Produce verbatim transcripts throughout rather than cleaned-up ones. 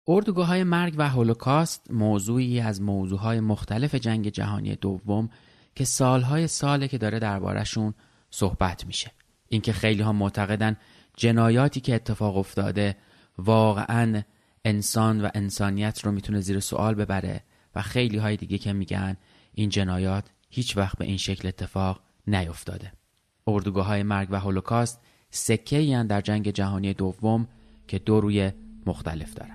اردوگاه‌های مرگ و هولوکاست موضوعی از موضوعهای مختلف جنگ جهانی دوم که سالهای ساله که داره دربارشون صحبت میشه. اینکه خیلی ها معتقدن جنایاتی که اتفاق افتاده واقعاً انسان و انسانیت رو میتونه زیر سوال ببره و خیلی های دیگه که میگن این جنایات هیچ وقت به این شکل اتفاق نیفتاده. اردوگاه‌های مرگ و هولوکاست سکه‌ای هستند در جنگ جهانی دوم که دو روی مختلف دارن.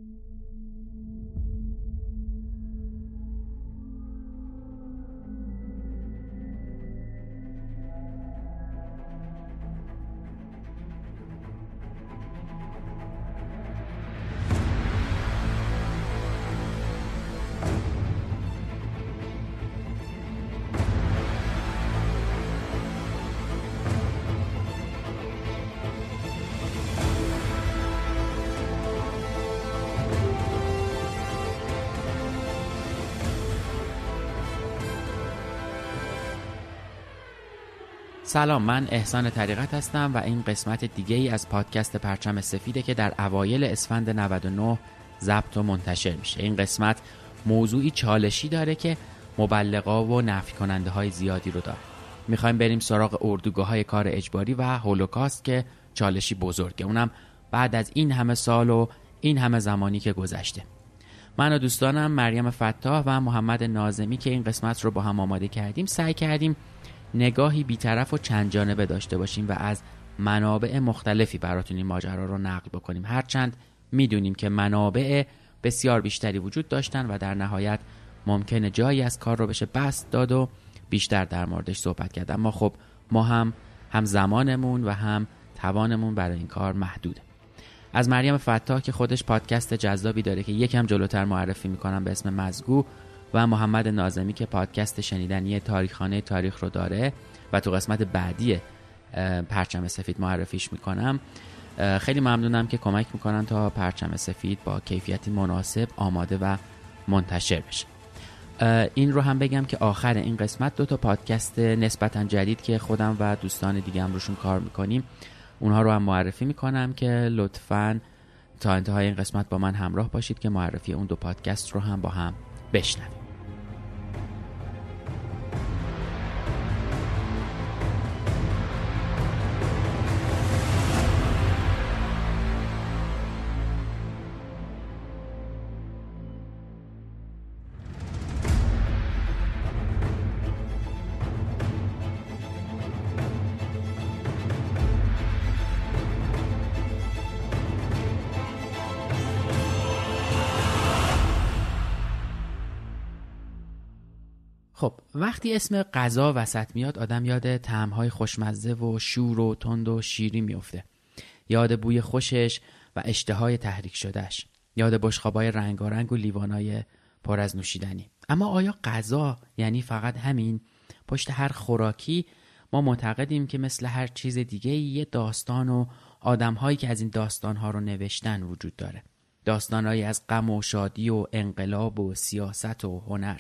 سلام، من احسان طریقت هستم و این قسمت دیگه ای از پادکست پرچم سفیده که در اوایل اسفند نود و نه ضبط و منتشر میشه. این قسمت موضوعی چالشی داره که مبلغا و نفی کننده های زیادی رو داره. میخوایم بریم سراغ اردوگاه های کار اجباری و هولوکاست که چالشی بزرگه، اونم بعد از این همه سال و این همه زمانی که گذشته. من و دوستانم مریم فتاح و محمد ناظمی که این قسمت رو با هم آماده کردیم سعی کردیم نگاهی بی‌طرف و چند جانبه داشته باشیم و از منابع مختلفی براتون این ماجرا رو نقل بکنیم، هرچند میدونیم که منابع بسیار بیشتری وجود داشتن و در نهایت ممکنه جایی از کار رو بشه بست داد و بیشتر در موردش صحبت کرد، اما خب ما هم هم زمانمون و هم توانمون برای این کار محدوده. از مریم فتاح که خودش پادکست جذابی داره که یکم جلوتر معرفی میکنم به اسم مزگو، و محمد ناظمی که پادکست شنیدنی تاریخخانه تاریخ رو داره و تو قسمت بعدی پرچم سفید معرفیش میکنم، خیلی ممنونم که کمک میکنن تا پرچم سفید با کیفیتی مناسب آماده و منتشر بشه. این رو هم بگم که آخر این قسمت دو تا پادکست نسبتاً جدید که خودم و دوستان دیگه هم روشون کار میکنیم اونها رو هم معرفی میکنم که لطفاً تا انتهای این قسمت با من همراه باشید که معرفی اون دو پادکست رو هم با هم بشنویم. خب وقتی اسم غذا وسط میاد آدم یاد طعم‌های خوشمزه و شور و تند و شیری میفته، یاد بوی خوشش و اشتهای تحریک شدهش، یاد بشقابای رنگارنگ و لیوانای پر از نوشیدنی. اما آیا غذا یعنی فقط همین؟ پشت هر خوراکی ما معتقدیم که مثل هر چیز دیگه یه داستان و آدم‌هایی که از این داستان‌ها رو نوشتن وجود داره، داستان‌هایی از غم و شادی و انقلاب و سیاست و هنر.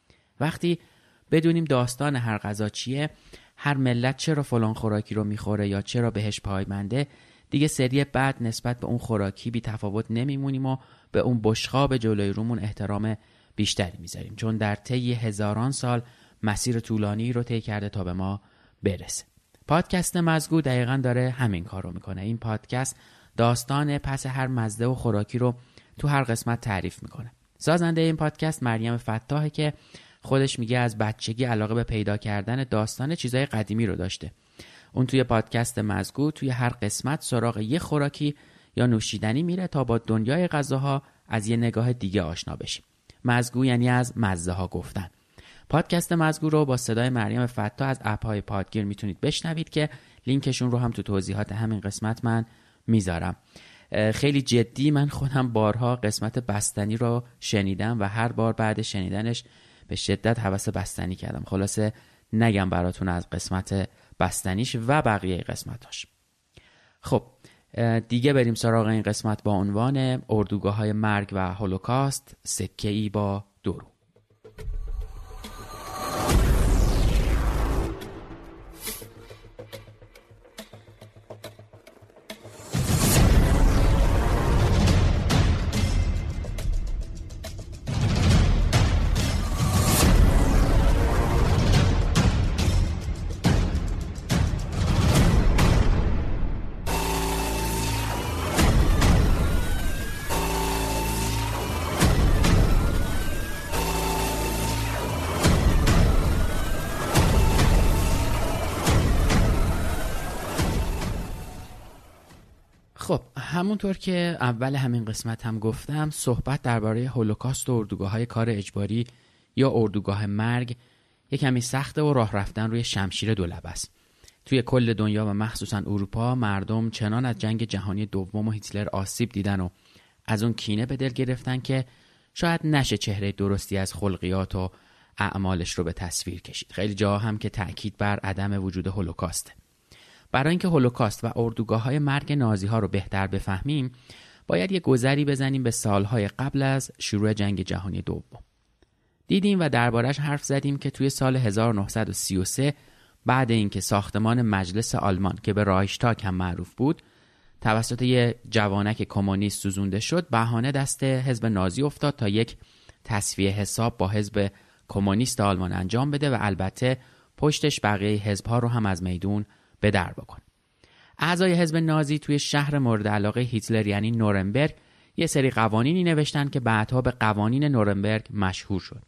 وقتی بدونیم داستان هر غذا چیه، هر ملت چرا فلان خوراکی رو میخوره یا چرا بهش پایبنده، دیگه سری بعد نسبت به اون خوراکی بی تفاوت نمیمونیم و به اون بشقاب جلوی رومون احترام بیشتری میذاریم، چون در طی هزاران سال مسیر طولانی رو طی کرده تا به ما برسه. پادکست مزگو دقیقاً داره همین کار رو میکنه. این پادکست داستان پس هر مزه و خوراکی رو تو هر قسمت تعریف میکنه. سازنده این پادکست مریم فتاحه که خودش میگه از بچگی علاقه به پیدا کردن داستان چیزای قدیمی رو داشته. اون توی پادکست مزگو توی هر قسمت سراغ یه خوراکی یا نوشیدنی میره تا با دنیای غذاها از یه نگاه دیگه آشنا بشیم. مزگو یعنی از مزه ها گفتن. پادکست مزگو رو با صدای مریم فتاح از اپ‌های پادگیر میتونید بشنوید که لینکشون رو هم تو توضیحات همین قسمت من میذارم. خیلی جدی من خودم بارها قسمت بستنی رو شنیدم و هر بار بعد شنیدنش به شدت هوس بستنی کردم. خلاصه نگم براتون از قسمت بستنیش و بقیه قسمتاش. خب دیگه بریم سراغ این قسمت با عنوان اردوگاه‌های مرگ و هولوکاست، سکه‌ای با درو. همونطور که اول همین قسمت هم گفتم، صحبت درباره هولوکاست و اردوگاه‌های کار اجباری یا اردوگاه مرگ یک کمی سخته و راه رفتن روی شمشیر دولبه است. توی کل دنیا و مخصوصا اروپا مردم چنان از جنگ جهانی دوم و هیتلر آسیب دیدن و از اون کینه به دل گرفتن که شاید نشه چهره درستی از خلقیات و اعمالش رو به تصویر کشید. خیلی جاها هم که تأکید بر عدم وجود هولوکاسته. برای اینکه هولوکاست و اردوگاه‌های مرگ نازی‌ها رو بهتر بفهمیم، باید یه گذری بزنیم به سالهای قبل از شروع جنگ جهانی دوم. دیدیم و دربارش حرف زدیم که توی سال هزار و نهصد و سی و سه بعد اینکه ساختمان مجلس آلمان که به رایشتاگ هم معروف بود توسط یه جوانک کمونیست سوزونده شد، بهانه دست حزب نازی افتاد تا یک تصفیه حساب با حزب کمونیست آلمان انجام بده و البته پشتش بقیه حزب‌ها رو هم از میدون به در بکن. اعضای حزب نازی توی شهر مورد علاقه هیتلر یعنی نورنبرگ یه سری قوانینی نوشتن که بعدها به قوانین نورنبرگ مشهور شد.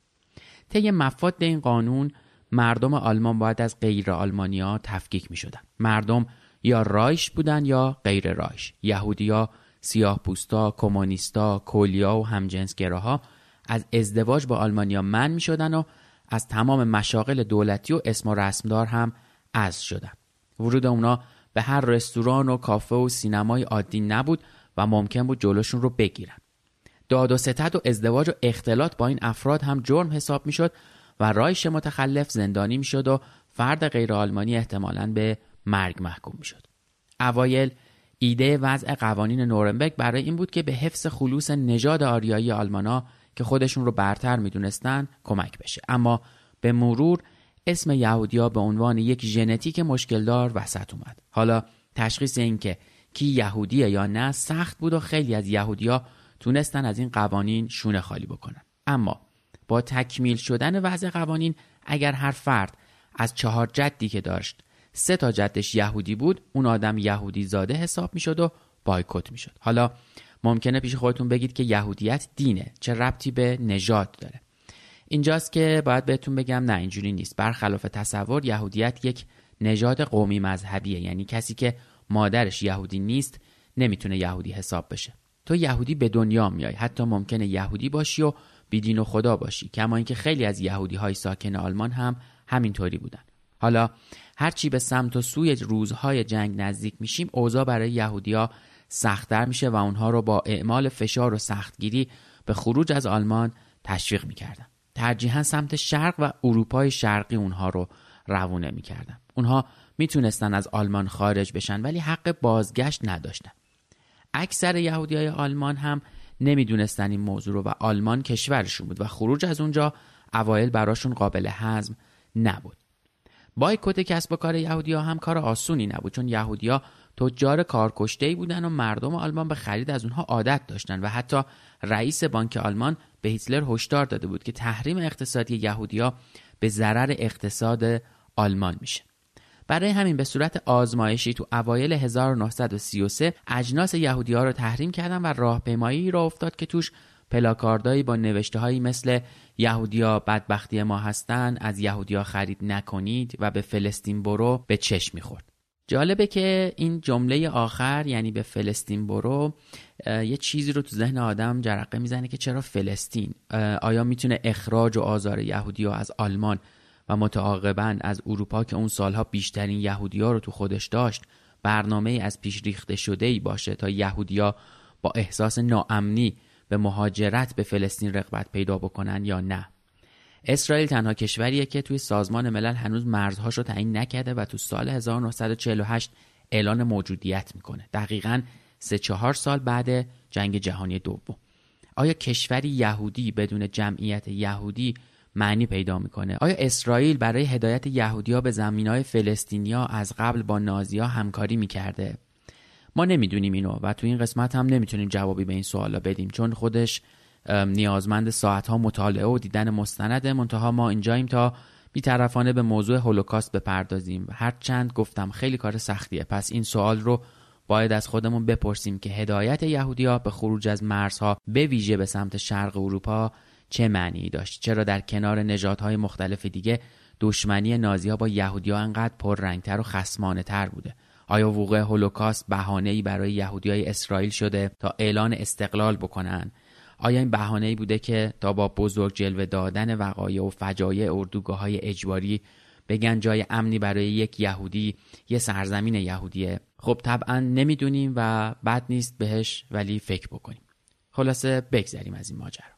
طی مفاد این قانون مردم آلمان باید از غیر آلمانیا تفکیک می شدن. مردم یا رایش بودن یا غیر رایش. یهودیا، سیاه پوستا، کمونیستا، کولیا و همجنسگراها از ازدواج با آلمانیا منع می شدن و از تمام مشاغل دولتی و اسم و رسمدار هم عزل شدن. ورود اونا به هر رستوران و کافه و سینمای عادی نبود و ممکن بود جلوشون رو بگیرن. داد و ستد و ازدواج و اختلاط با این افراد هم جرم حساب می شد و رایش متخلف زندانی می شد و فرد غیر آلمانی احتمالاً به مرگ محکوم می شد. اوایل ایده وضع قوانین نورنبرگ برای این بود که به حفظ خلوص نژاد آریایی آلمانا که خودشون رو برتر می دونستن کمک بشه، اما به مرور اسم یهودیا به عنوان یک ژنتیک مشکلدار وسط اومد. حالا تشخیص این که کی یهودیه یا نه سخت بود و خیلی از یهودیا تونستن از این قوانین شونه خالی بکنن. اما با تکمیل شدن وضع قوانین اگر هر فرد از چهار جدی که داشت سه تا جدش یهودی بود، اون آدم یهودی زاده حساب میشد و بایکوت میشد. حالا ممکنه پیش خودتون بگید که یهودیت دینه، چه ربطی به نژاد داره؟ اینجاست که باید بهتون بگم نه، اینجوری نیست. برخلاف تصور یهودیت یک نژاد قومی مذهبیه، یعنی کسی که مادرش یهودی نیست نمیتونه یهودی حساب بشه. تو یهودی به دنیا میای، حتی ممکنه یهودی باشی و بیدین و خدا باشی، کما اینکه خیلی از یهودی های ساکن آلمان هم همینطوری بودن. حالا هرچی به سمت و سوی روزهای جنگ نزدیک میشیم اوضاع برای یهودیا سخت‌تر میشه و اونها رو با اعمال فشار و سختگیری به خروج از آلمان تشویق میکردن. ترجیحاً سمت شرق و اروپای شرقی اونها رو روونه میکردن. اونها میتونستن از آلمان خارج بشن ولی حق بازگشت نداشتن. اکثر یهودیای آلمان هم نمیدونستن این موضوع رو و آلمان کشورشون بود و خروج از اونجا اوایل براشون قابل هضم نبود. بایکوت کسب و کار یهودی‌ها هم کار آسونی نبود، چون یهودی‌ها تجار کارکشته‌ای بودن و مردم آلمان به خرید از اونها عادت داشتن و حتی رئیس بانک آلمان به هیتلر هشدار داده بود که تحریم اقتصادی یهودی‌ها به ضرر اقتصاد آلمان میشه. برای همین به صورت آزمایشی تو اوایل هزار و نهصد و سی و سه اجناس یهودی‌ها رو تحریم کردن و راهپیمایی را افتاد که توش پلاکاردایی با نوشته‌هایی مثل یهودیا بدبختی ما هستن، از یهودیا خرید نکنید و به فلسطین برو به چشم می‌خورد. جالبه که این جمله آخر یعنی به فلسطین برو یه چیزی رو تو ذهن آدم جرقه میزنه که چرا فلسطین؟ آیا میتونه اخراج و آزار یهودیا از آلمان و متعاقباً از اروپا که اون سالها بیشترین یهودیا رو تو خودش داشت برنامه‌ای از پیش ریخته شده‌ای باشه تا یهودیا با احساس ناامنی به مهاجرت به فلسطین رغبت پیدا بکنن یا نه؟ اسرائیل تنها کشوریه که توی سازمان ملل هنوز مرزهاش رو تعیین نکرده و تو سال هزار و نهصد و چهل و هشت اعلان موجودیت میکنه، دقیقاً سه چهار سال بعد جنگ جهانی دوم. آیا کشوری یهودی بدون جمعیت یهودی معنی پیدا میکنه؟ آیا اسرائیل برای هدایت یهودی‌ها به زمینهای فلسطینیا از قبل با نازی‌ها همکاری میکرده؟ ما نمیدونیم اینو و تو این قسمت هم نمیتونیم جوابی به این سوالا بدیم، چون خودش نیازمند ساعتها مطالعه و دیدن مستنده. منتها ما اینجاییم تا بی‌طرفانه به موضوع هولوکاست بپردازیم. هرچند گفتم خیلی کار سختیه، پس این سوال رو باید از خودمون بپرسیم که هدایت یهودی‌ها به خروج از مرزها به ویژه به سمت شرق اروپا چه معنی داشت؟ چرا در کنار نژادهای مختلف دیگه دشمنی نازی‌ها با یهودی‌ها انقدر پررنگ‌تر و خصمانه‌تر بوده؟ آیا وقوع هولوکاست بهانه‌ای برای یهودیای اسرائیل شده تا اعلان استقلال بکنن؟ آیا این بهانه‌ای بوده که تا با بزرگ جلوه دادن وقایع و فجایع اردوگاه‌های اجباری بگن جای امنی برای یک یهودی یه سرزمین یهودیه؟ خب طبعا نمیدونیم و بد نیست بهش ولی فکر بکنیم. خلاصه بگذریم از این ماجرا.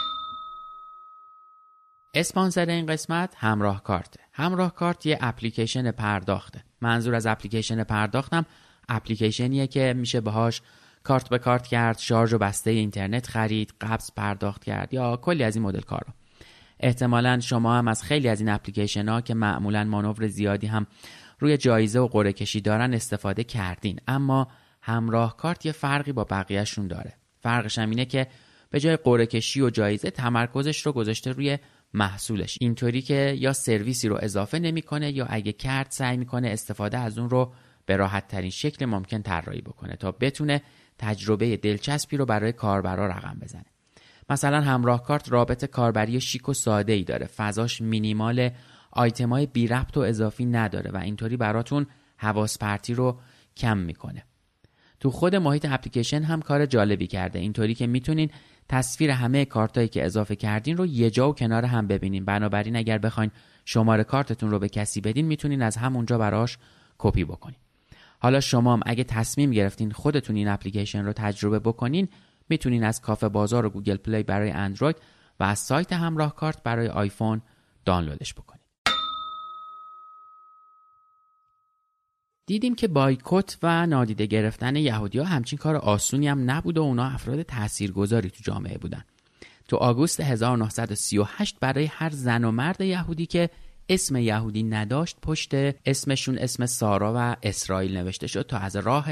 اسپانسر این قسمت همراه کارته. همراه کارت یه اپلیکیشن پرداخته. منظور از اپلیکیشن پرداختم اپلیکیشنیه که میشه باهاش کارت به کارت کرد، شارژ و بسته اینترنت خرید، قبض پرداخت کرد یا کلی از این مدل کارا. احتمالاً شما هم از خیلی از این اپلیکیشن ها که معمولاً مانور زیادی هم روی جایزه و قرعه کشی دارن استفاده کردین، اما همراه کارت یه فرقی با بقیه‌شون داره. فرقش هم اینه که به جای قرعه کشی و جایزه تمرکزش رو گذاشته روی محصولش، اینطوری که یا سرویسی رو اضافه نمیکنه یا اگه کرد سعی میکنه استفاده از اون رو به راحت ترین شکل ممکن طراحی بکنه تا بتونه تجربه دلچسبی رو برای کاربرا رقم بزنه. مثلا همراه کارت رابط کاربری شیک و ساده ای داره، فضاش مینیمال، آیتمای بی ربط و اضافی نداره و اینطوری براتون حواس پرتی رو کم میکنه. تو خود محیط اپلیکیشن هم کار جالبی کرده، اینطوری که میتونین تصویر همه کارتایی که اضافه کردین رو یه جا و کنار هم ببینین. بنابراین اگر بخواین شماره کارتتون رو به کسی بدین میتونین از همونجا براش کپی بکنین. حالا شما هم اگه تصمیم گرفتین خودتون این اپلیکیشن رو تجربه بکنین، میتونین از کافه بازار و گوگل پلی برای اندروید و از سایت همراه کارت برای آیفون دانلودش بکنین. دیدیم که بایکوت و نادیده گرفتن یهودی‌ها همچین کار آسونی هم نبود و اونا افراد تاثیرگذاری تو جامعه بودن. تو آگوست هزار و نهصد و سی و هشت برای هر زن و مرد یهودی که اسم یهودی نداشت پشت اسمشون اسم سارا و اسرائیل نوشته شد تا از راه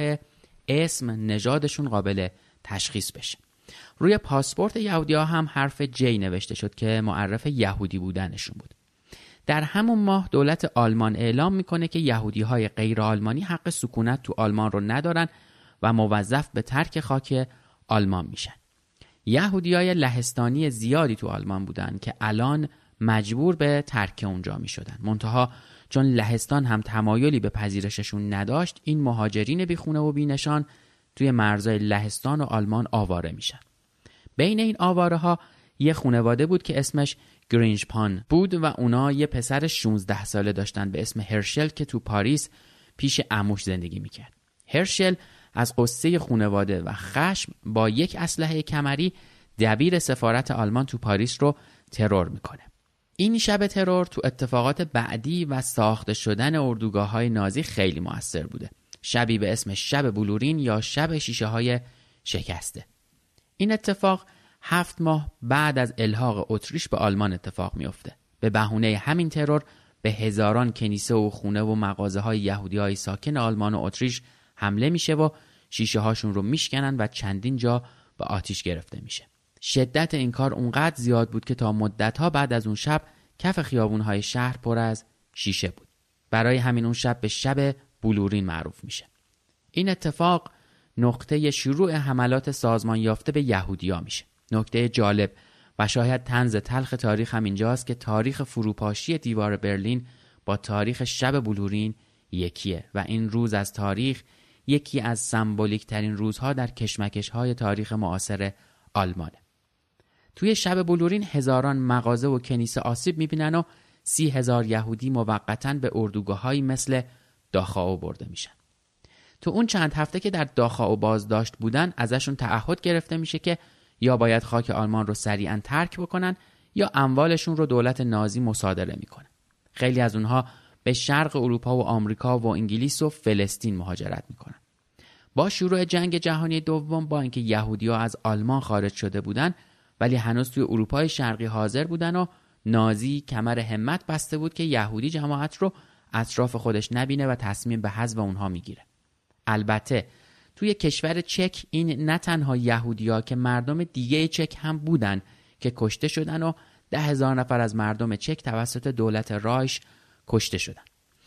اسم نژادشون قابل تشخیص بشه. روی پاسپورت یهودی‌ها هم حرف جی نوشته شد که معرف یهودی بودنشون بود. در همون ماه دولت آلمان اعلام میکنه که یهودی‌های غیر آلمانی حق سکونت تو آلمان رو ندارن و موظف به ترک خاک آلمان میشن. یهودی‌های لهستانی زیادی تو آلمان بودن که الان مجبور به ترک اونجا میشدن. منتها چون لهستان هم تمایلی به پذیرششون نداشت، این مهاجرین بی خونه و بی نشان توی مرزهای لهستان و آلمان آواره میشن. بین این آواره ها یه خانواده بود که اسمش گرینجپان بود و اونا یه پسر شانزده ساله داشتن به اسم هرشل که تو پاریس پیش عموش زندگی میکرد. هرشل از قصه خانواده و خشم با یک اسلحه کمری دبیر سفارت آلمان تو پاریس رو ترور میکنه. این شب ترور تو اتفاقات بعدی و ساخته شدن اردوگاه‌های نازی خیلی مؤثر بوده. شبی به اسم شب بلورین یا شب شیشه های شکسته. این اتفاق هفت ماه بعد از الحاق اتریش به آلمان اتفاق میفته. به بهونه همین ترور به هزاران کنیسه و خونه و مغازه های یهودی های ساکن آلمان و اتریش حمله میشه و شیشه هاشون رو میشکنن و چندین جا به آتیش گرفته میشه. شدت این کار اونقدر زیاد بود که تا مدتها بعد از اون شب کف خیابون‌های شهر پر از شیشه بود. برای همین اون شب به شب بلورین معروف میشه. این اتفاق نقطه شروع حملات سازمان یافته به یهودی‌ها میشه. نکته جالب و شاید طنز تلخ تاریخ هم اینجاست که تاریخ فروپاشی دیوار برلین با تاریخ شب بلورین یکیه و این روز از تاریخ یکی از سمبولیک ترین روزها در کشمکش‌های تاریخ معاصر آلمانه. توی شب بلورین هزاران مغازه و کنیسه آسیب میبینن و سی هزار یهودی موقتاً به اردوگاه‌هایی مثل داخاو برده میشن. تو اون چند هفته که در داخاو بازداشت بودن ازشون تعهد گرفته میشه که یا باید خاک آلمان رو سریعاً ترک بکنن یا اموالشون رو دولت نازی مصادره میکنه. خیلی از اونها به شرق اروپا و آمریکا و انگلیس و فلسطین مهاجرت میکنن. با شروع جنگ جهانی دوم با اینکه یهودی‌ها از آلمان خارج شده بودن ولی هنوز توی اروپای شرقی حاضر بودن و نازی کمر همت بسته بود که یهودی جماعت رو اطراف خودش نبینه و تصمیم به حذف اونها میگیره. البته توی کشور چک این نه تنها یهودی‌ها که مردم دیگه چک هم بودن که کشته شدن و ده هزار نفر از مردم چک توسط دولت رایش کشته شدن.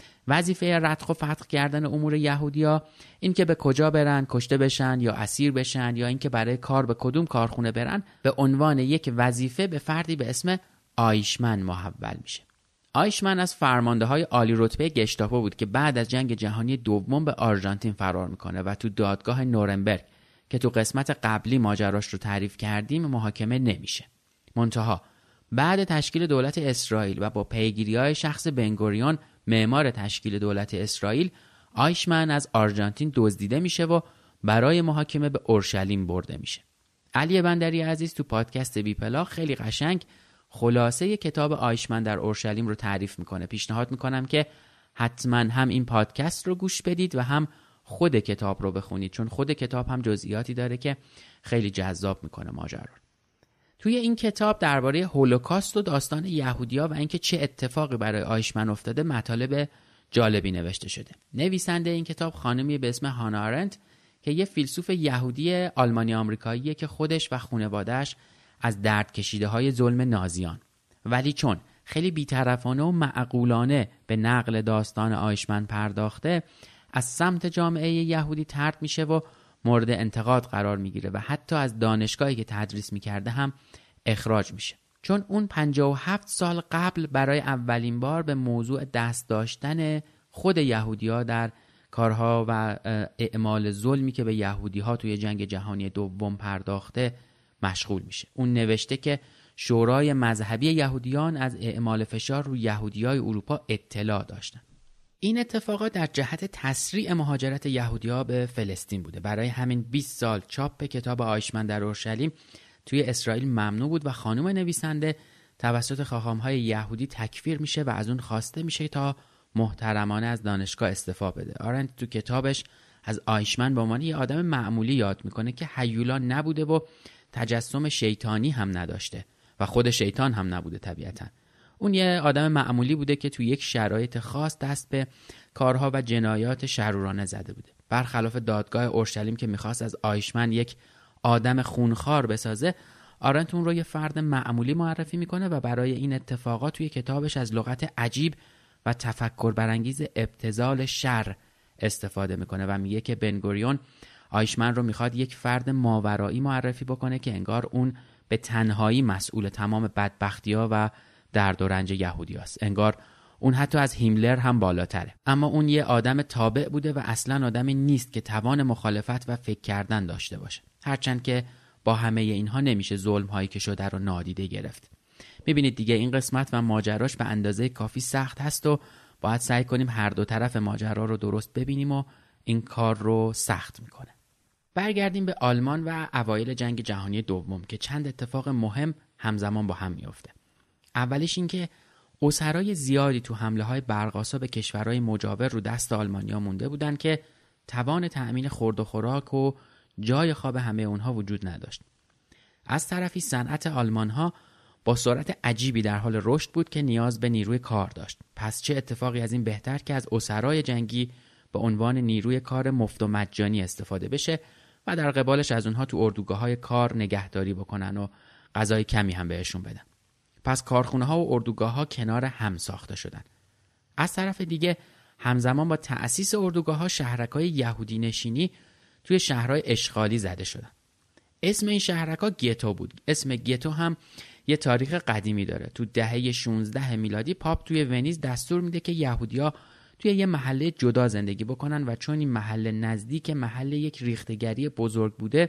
وظیفه رتق و فتق کردن امور یهودی‌ها، این که به کجا برن، کشته بشن یا اسیر بشن یا این که برای کار به کدوم کارخونه برن، به عنوان یک وظیفه به فردی به اسم آیشمن محول میشه. آیشمن از فرمانده‌های عالی رتبه گشتاپو بود که بعد از جنگ جهانی دوم به آرژانتین فرار میکنه و تو دادگاه نورنبرگ که تو قسمت قبلی ماجراش رو تعریف کردیم محاکمه نمیشه. منتها بعد تشکیل دولت اسرائیل و با پیگیری‌های شخص بنگوریون معمار تشکیل دولت اسرائیل، آیشمن از آرژانتین دزدیده میشه و برای محاکمه به اورشلیم برده میشه. علی بندری عزیز تو پادکست بی پلاک خیلی قشنگ خلاصه کتاب آیشمن در اورشلیم رو تعریف میکنه. پیشنهاد میکنم که حتما هم این پادکست رو گوش بدید و هم خود کتاب رو بخونید، چون خود کتاب هم جزئیاتی داره که خیلی جذاب میکنه ماجرا. توی این کتاب درباره هولوکاست و داستان یهودی‌ها و اینکه چه اتفاقی برای آیشمن افتاده مطالب جالبی نوشته شده. نویسنده این کتاب خانمی به اسم هانا آرنت که یه فیلسوف یهودی آلمانی آمریکاییه که خودش و خانواده‌اش از درد کشیده های ظلم نازیان، ولی چون خیلی بی‌طرفانه و معقولانه به نقل داستان آیشمن پرداخته، از سمت جامعه یهودی طرد میشه و مورد انتقاد قرار میگیره و حتی از دانشگاهی که تدریس میکرده هم اخراج میشه، چون اون پنجاه و هفت سال قبل برای اولین بار به موضوع دست داشتن خود یهودی‌ها در کارها و اعمال ظلمی که به یهودی‌ها توی جنگ جهانی دوم پرداخته مشغول میشه. اون نوشته که شورای مذهبی یهودیان از اعمال فشار روی یهودیای اروپا اطلاع داشتن. این اتفاقات در جهت تسریع مهاجرت یهودی‌ها به فلسطین بوده. برای همین بیست سال چاپ کتاب آیشمن در اورشلیم توی اسرائیل ممنوع بود و خانم نویسنده توسط خاخام‌های یهودی تکفیر میشه و از اون خواسته میشه تا محترمانه از دانشگاه استعفا بده. آرنت تو کتابش از آیشمن به عنوان یه آدم معمولی یاد میکنه که هیولا نبوده و تجسم شیطانی هم نداشته و خود شیطان هم نبوده طبیعتاً. اون یه آدم معمولی بوده که تو یک شرایط خاص دست به کارها و جنایات شرورانه زده بوده. برخلاف دادگاه اورشلیم که میخواست از آیشمن یک آدم خونخوار بسازه، آرنت اون رو یه فرد معمولی معرفی میکنه و برای این اتفاقات توی کتابش از لغت عجیب و تفکر برانگیز ابتذال شر استفاده میکنه و میگه که بنگوریون آیشمن رو میخواد یک فرد ماورایی معرفی بکنه که انگار اون به تنهایی مسئول تمام بدبختی‌ها و درد و رنج یهودیاست. انگار اون حتی از هیملر هم بالاتره. اما اون یه آدم تابع بوده و اصلاً آدمی نیست که توان مخالفت و فکر کردن داشته باشه. هرچند که با همه اینها نمیشه ظلم‌هایی که شده رو نادیده گرفت. میبینید دیگه این قسمت و ماجراش به اندازه کافی سخت هست و باید سعی کنیم هر دو طرف ماجرا رو درست ببینیم و این کار رو سخت میکنه. برگردیم به آلمان و اوایل جنگ جهانی دوم که چند اتفاق مهم همزمان با هم میفته. اولیش این که اسرای زیادی تو حمله های برق‌آسا به کشورهای مجاور رو دست آلمانیا مونده بودن که توان تأمین خورد و خوراک و جای خواب همه اونها وجود نداشت. از طرفی صنعت آلمان‌ها با سرعت عجیبی در حال رشد بود که نیاز به نیروی کار داشت. پس چه اتفاقی از این بهتر که از اسرای جنگی به عنوان نیروی کار مفت و مجانی استفاده بشه و در قبالش از اونها تو اردوگاه‌های کار نگهداری بکنن و غذای کمی هم بهشون بدن. پس کارخونه‌ها و اردوگاه‌ها کنار هم ساخته شدن. از طرف دیگه همزمان با تأسیس اردوگاه‌ها شهرک‌های یهودی نشینی توی شهرهای اشغالی زده شدن. اسم این شهرک‌ها گتو بود. اسم گتو هم یه تاریخ قدیمی داره. تو دهه شانزده میلادی پاپ توی ونیز دستور میده که یهودی‌ها توی یه محله جدا زندگی بکنن و چون این محله نزدیک محله یک ریختگری بزرگ بوده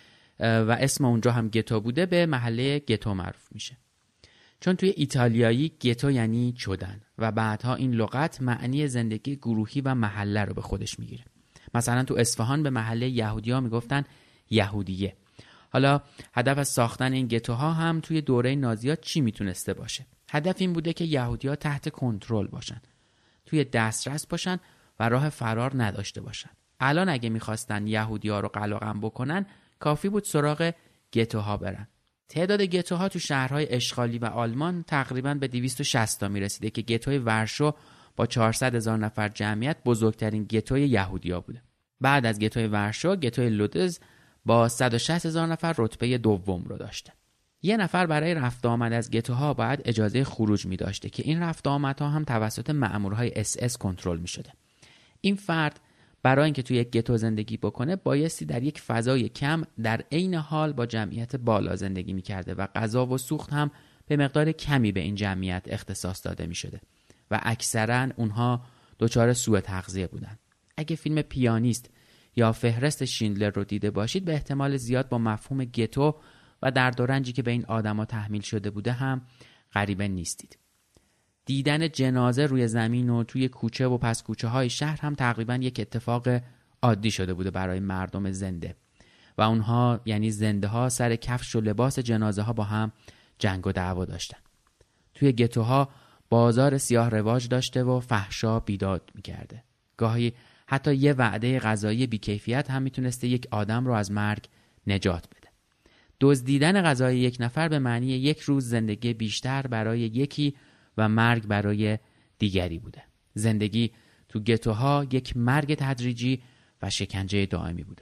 و اسم اونجا هم گتو بوده به محله گتو معروف میشه. چون توی ایتالیایی گتو یعنی چدن و بعدها این لغت معنی زندگی گروهی و محله رو به خودش میگیره. مثلا تو اصفهان به محله یهودی‌ها میگفتن یهودیه. حالا هدف از ساختن این گتوها هم توی دوره نازی‌ها چی میتونسته باشه؟ هدف این بوده که یهودی‌ها تحت کنترل باشن، توی دسترس باشن و راه فرار نداشته باشن. الان اگه میخواستن یهودی‌ها رو قلقم بکنن کافی بود سراغ گتوها برن. تعداد گتوها تو شهرهای اشغالی و آلمان تقریباً به دویست و شصت تا میرسیده که گتوی ورشو با چهارصد هزار نفر جمعیت بزرگترین گتوی یهودی‌ها بوده. بعد از گتوی ورشو گتوی لودز با صد و شصت هزار نفر رتبه دوم رو داشته. یه نفر برای رفت آمد از گتوها باید اجازه خروج می داشته که این رفت آمدها هم توسط مأمورهای اس اس کنترل می شده. این فرد برای اینکه توی یک گتو زندگی بکنه بایستی در یک فضای کم در عین حال با جمعیت بالا زندگی می کرده و غذا و سوخت هم به مقدار کمی به این جمعیت اختصاص داده می شده. و اکثرا اونها دچار سوء تغذیه بودن. اگه فیلم پیانیست یا فهرست شیندلر رو دیده باشید به احتمال زیاد با مفهوم گتو و درد و رنجی که به این آدما تحمیل شده بوده هم غریبه نیستید. دیدن جنازه روی زمین و توی کوچه و پس کوچه های شهر هم تقریبا یک اتفاق عادی شده بوده برای مردم زنده و اونها یعنی زنده ها سر کفش و لباس جنازه ها با هم جنگ و دعوا داشتن. توی گتوها بازار سیاه رواج داشته و فحشا بیداد میکرده. گاهی حتی یه وعده غذایی بیکیفیت هم میتونسته یک آدم رو از مرگ نجات بده. دزدیدن غذای یک نفر به معنی یک روز زندگی بیشتر برای یکی و مرگ برای دیگری بوده. زندگی تو گتوها یک مرگ تدریجی و شکنجه دائمی بوده.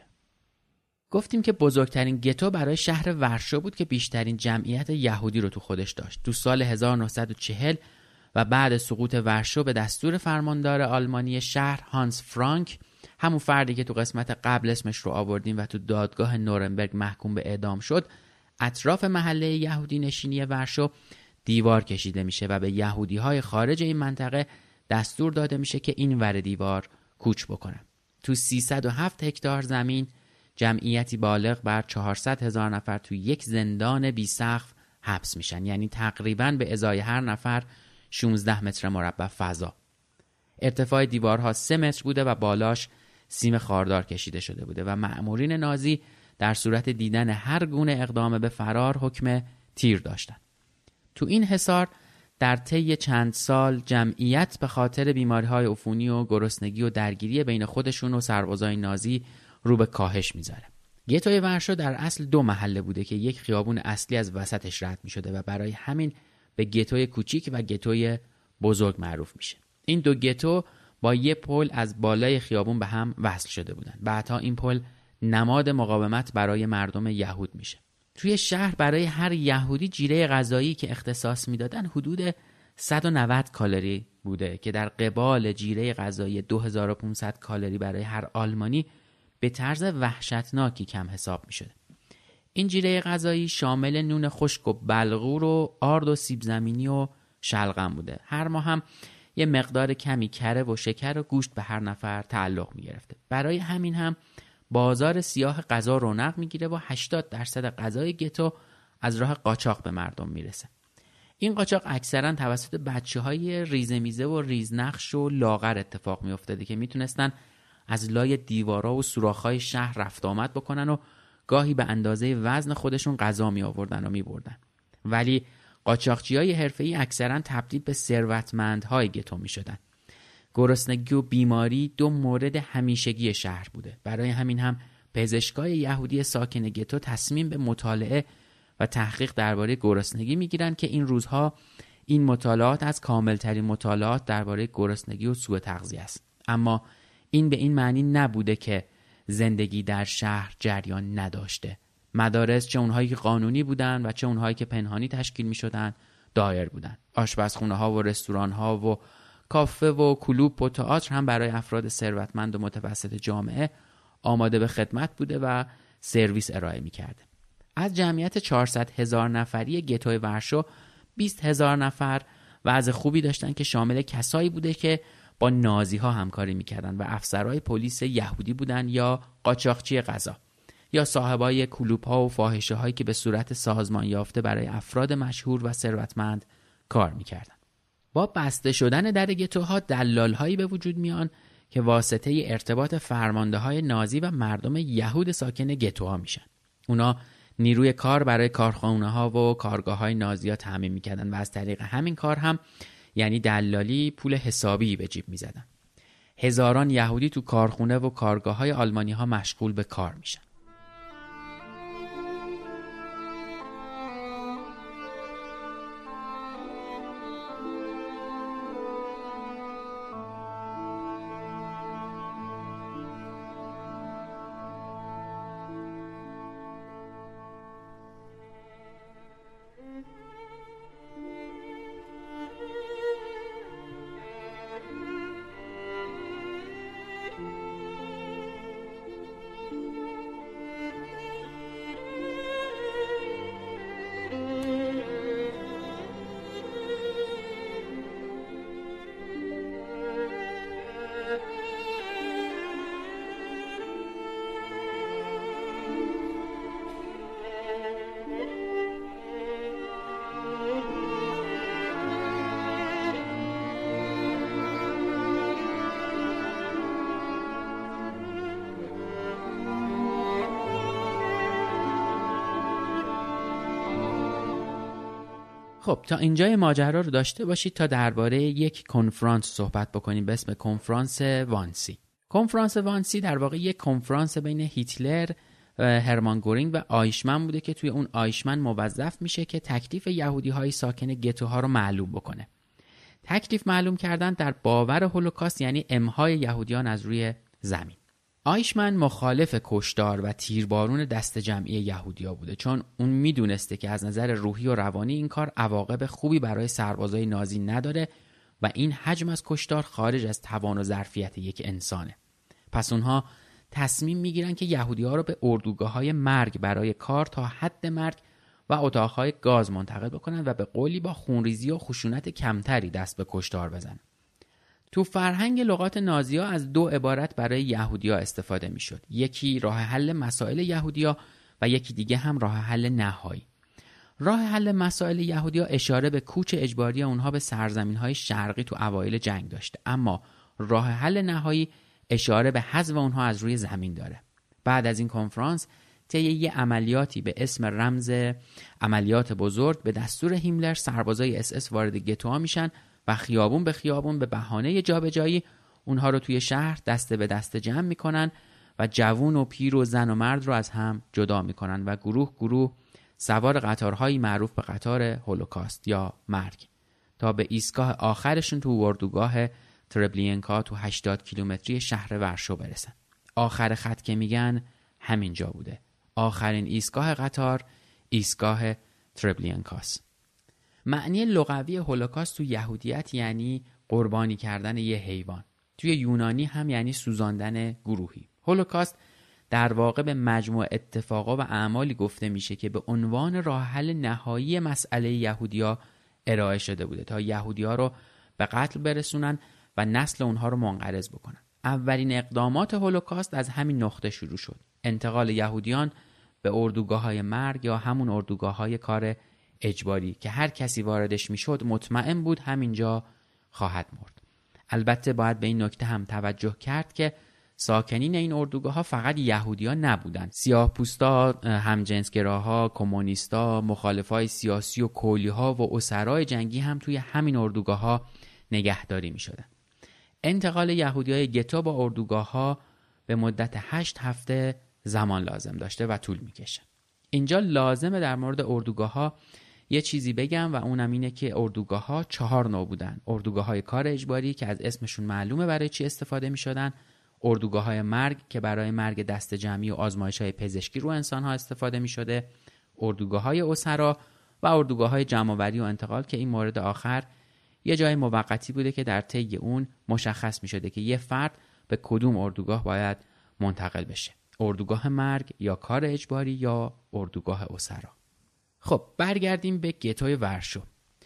گفتیم که بزرگترین گتو برای شهر ورشو بود که بیشترین جمعیت یهودی رو تو خودش داشت. تو سال هزار و نهصد و چهل و بعد سقوط ورشو به دستور فرماندار آلمانی شهر هانس فرانک، همون فردی که تو قسمت قبل اسمش رو آوردیم و تو دادگاه نورنبرگ محکوم به اعدام شد، اطراف محله یهودی نشینی ورشو دیوار کشیده میشه و به یهودی‌های خارج این منطقه دستور داده میشه که این ور دیوار کوچ بکنن. تو سیصد و هفت هکتار زمین جمعیتی بالغ بر چهارصد هزار نفر تو یک زندان بی سقف حبس میشن، یعنی تقریباً به ازای هر نفر شانزده متر مربع فضا. ارتفاع دیوارها سه متر بوده و بالاش سیم خاردار کشیده شده بوده و مأمورین نازی در صورت دیدن هر گونه اقدام به فرار حکم تیر داشتن. تو این حصار در طی چند سال جمعیت به خاطر بیماری‌های عفونی و گرسنگی و درگیری بین خودشون و سربازای نازی رو به کاهش میذاره. گتوی ورشو در اصل دو محله بوده که یک خیابون اصلی از وسطش رد میشده و برای همین به گتوی کوچیک و گتوی بزرگ معروف میشه. این دو گتو با یه پل از بالای خیابون به هم وصل شده بودن. بعدها این پل نماد مقاومت برای مردم یهود میشه. توی شهر برای هر یهودی جیره غذایی که اختصاص میدادن حدود صد و نود کالری بوده که در قبال جیره غذایی دو هزار و پانصد کالری برای هر آلمانی به طرز وحشتناکی کم حساب میشد. این جیره غذایی شامل نون خشک و بلغور و آرد و سیب زمینی و شلغم بوده. هر ماه هم یه مقدار کمی کره و شکر و گوشت به هر نفر تعلق میگرفته. برای همین هم بازار سیاه غذا رونق میگیره و هشتاد درصد غذای گتو از راه قاچاق به مردم میرسه. این قاچاق اکثرا توسط بچه‌های ریزمیزه و ریزنقش و لاغر اتفاق میافتاده که میتونستن از لای دیوارا و سوراخ‌های شهر رفت آمد بکنن و گاهی به اندازه وزن خودشون غذا می آوردن و می بردن. ولی قاچاقچیای حرفه‌ای اکثرا تبدیل به ثروتمندهای گتو می شدن. گرسنگی و بیماری دو مورد همیشگی شهر بوده. برای همین هم پزشکای یهودی ساکن گتو تصمیم به مطالعه و تحقیق درباره گرسنگی می گیرن که این روزها این مطالعات از کاملترین مطالعات درباره گرسنگی و سوء تغذیه است. اما این به این معنی نبوده که زندگی در شهر جریان نداشته. مدارس چه اونهایی که قانونی بودن و چه اونهایی که پنهانی تشکیل می شدن دایر بودن. آشپزخونه ها و رستوران ها و کافه و کلوب و تئاتر هم برای افراد ثروتمند و متوسط جامعه آماده به خدمت بوده و سرویس ارائه می کرده. از جمعیت چهارصد هزار نفری گتوی ورشو بیست هزار نفر وضع خوبی داشتن که شامل کسایی بوده که با نازی ها همکاری میکردن و افسرهای پلیس یهودی بودن یا قاچاقچی غذا یا صاحبای کلوب ها و فاحشه هایی که به صورت سازمان یافته برای افراد مشهور و ثروتمند کار میکردن. با بسته شدن در گتوها دلال هایی به وجود میان که واسطه ارتباط فرمانده های نازی و مردم یهود ساکن گتوها میشن. اونا نیروی کار برای کارخانه ها و کارگاه های نازی ها تامین میکردن و از طریق همین کار هم یعنی دلالی پول حسابی به جیب میزدن. هزاران یهودی تو کارخونه و کارگاه های آلمانی ها مشغول به کار میشن. خب تا اینجای ماجرا رو داشته باشید تا درباره یک کنفرانس صحبت بکنیم به اسم کنفرانس وانسی. کنفرانس وانسی در واقع یک کنفرانس بین هیتلر، هرمان گورینگ و آیشمن بوده که توی اون آیشمن موظف میشه که تکلیف یهودی‌های ساکن گتوها رو معلوم بکنه. تکلیف معلوم کردن در باور هولوکاست یعنی امحای یهودیان از روی زمین. آیشمن مخالف کشتار و تیربارون دست جمعی یهودیا بوده، چون اون میدونسته که از نظر روحی و روانی این کار عواقب خوبی برای سربازای نازی نداره و این حجم از کشتار خارج از توان و ظرفیت یک انسانه. پس اونها تصمیم میگیرن که یهودی‌ها رو به اردوگاه‌های مرگ برای کار تا حد مرگ و اتاق‌های گاز منتقل بکنن و به قولی با خونریزی و خشونت کمتری دست به کشتار بزنن. تو فرهنگ لغات نازی‌ها از دو عبارت برای یهودی‌ها استفاده می‌شد. یکی راه حل مسائل یهودی‌ها و یکی دیگه هم راه حل نهایی. راه حل مسائل یهودی‌ها اشاره به کوچ اجباری اونها به سرزمین‌های شرقی تو اوایل جنگ داشته، اما راه حل نهایی اشاره به حذف اونها از روی زمین داره. بعد از این کنفرانس طی یه عملیاتی به اسم رمز عملیات بزرگ به دستور هیملر سربازای اس اس وارد گتوها میشن و خیابون به خیابون به بهانه جابجایی اونها رو توی شهر دسته به دسته جمع میکنن و جوون و پیر و زن و مرد رو از هم جدا میکنن و گروه گروه سوار قطارهایی معروف به قطار هولوکاست یا مرگ تا به ایستگاه آخرشون تو اردوگاه تربلینکا تو هشتاد کیلومتری شهر ورشو برسن. آخر خط که میگن همینجا بوده. آخرین ایستگاه قطار ایستگاه تربلینکاست. معنی لغوی هولوکاست تو یهودیت یعنی قربانی کردن یه حیوان. توی یونانی هم یعنی سوزاندن گروهی. هولوکاست در واقع به مجموع اتفاقا و اعمالی گفته میشه که به عنوان راه حل نهایی مسئله یهودیا ارائه شده بوده تا یهودیا رو به قتل برسونن و نسل اونها رو منقرض بکنن. اولین اقدامات هولوکاست از همین نقطه شروع شد. انتقال یهودیان به اردوگاه‌های مرگ یا همون اردوگاه‌های کار اجباری که هر کسی واردش میشد مطمئن بود همینجا خواهد مرد. البته باید به این نکته هم توجه کرد که ساکنین این اردوگاه‌ها فقط یهودیان نبودند. سیاه‌پوستا، همجنسگراها، کمونیستا، مخالفای سیاسی و کولی‌ها و اسرای جنگی هم توی همین اردوگاه‌ها نگهداری می‌شدند. انتقال یهودیای گتو با اردوگاه‌ها به مدت هشت هفته زمان لازم داشته و طول می‌کشه. اینجا لازمه در مورد اردوگاه‌ها یه چیزی بگم و اونم اینه که اردوگاه‌ها چهار نوع بودن. اردوگاه‌های کار اجباری که از اسمشون معلومه برای چی استفاده می‌شدن، اردوگاه‌های مرگ که برای مرگ دست جمعی و آزمایش‌های پزشکی رو انسان‌ها استفاده می‌شده، اردوگاه‌های اسرا و اردوگاه‌های جمع‌آوری و انتقال که این مورد آخر یه جای موقتی بوده که در طی اون مشخص می‌شده که یه فرد به کدوم اردوگاه باید منتقل بشه. اردوگاه مرگ یا کار اجباری یا اردوگاه اسرا. خب برگردیم به گتوی ورشو.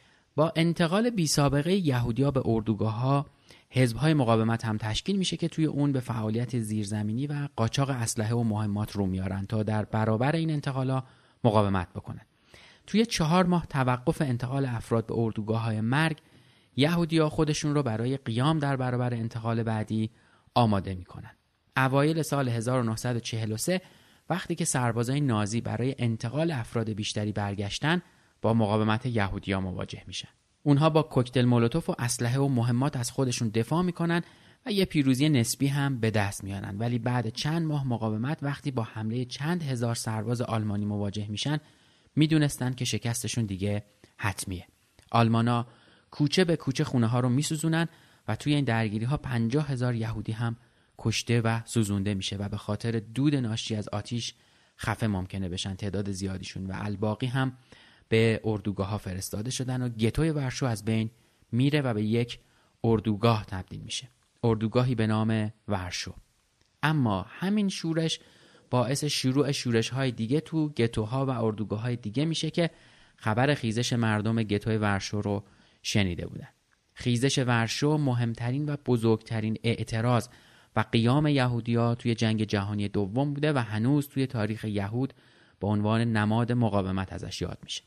با انتقال بی سابقه یهودی‌ها به اردوگاه‌ها، حزب‌های مقاومت هم تشکیل میشه که توی اون به فعالیت زیرزمینی و قاچاق اسلحه و مهمات رو میارن تا در برابر این انتقالا مقاومت بکنن. توی چهار ماه توقف انتقال افراد به اردوگاه‌های مرگ، یهودی‌ها خودشون رو برای قیام در برابر انتقال بعدی آماده میکنن. اوایل سال هزار و نهصد و چهل و سه وقتی که سربازای نازی برای انتقال افراد بیشتری برگشتن، با مقاومت یهودی‌ها مواجه میشن. اونها با کوکتل مولوتوف و اسلحه و مهمات از خودشون دفاع میکنن و یه پیروزی نسبی هم به دست میارن، ولی بعد چند ماه مقاومت وقتی با حمله چند هزار سرباز آلمانی مواجه میشن، میدونستن که شکستشون دیگه حتمیه. آلمانا کوچه به کوچه خونه ها رو میسوزونن و توی این درگیری ها پنجاه هزار یهودی هم کشته و سوزونده میشه و به خاطر دود ناشی از آتیش خفه ممکنه بشن تعداد زیادیشون و الباقی هم به اردوگاه ها فرستاده شدن و گتوی ورشو از بین میره و به یک اردوگاه تبدیل میشه. اردوگاهی به نام ورشو. اما همین شورش باعث شروع شورش های دیگه تو گتوها و اردوگاه های دیگه میشه که خبر خیزش مردم گتوی ورشو رو شنیده بودن. خیزش ورشو مهمترین و بزرگترین اعتراض و قیام یهودی‌ها توی جنگ جهانی دوم بوده و هنوز توی تاریخ یهود به عنوان نماد مقاومت ازش یاد میشه.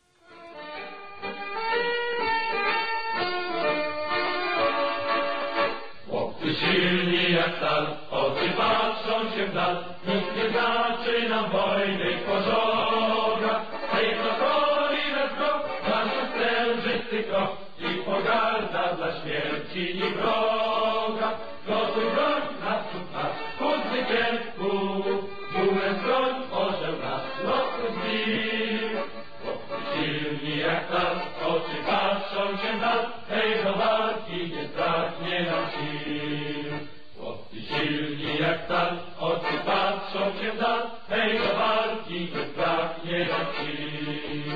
Silni jak stal, oczy patrzą się w dal, nikt nie zaczyna wojny pożoga, hej, na koni bez brok, nasze strzelży krok i pogarda dla śmierci i wroga. Gotuj broń naprzód masz ku zwycięstwu, dumę broń orzeł nas losu zbił. Chłopcy silni jak nas, oczy patrzą się w nas, hej do walki nie zbraknie nam sił. Chłopcy silni jak nas, oczy patrzą się w nas, hej do walki nie zbraknie nam sił.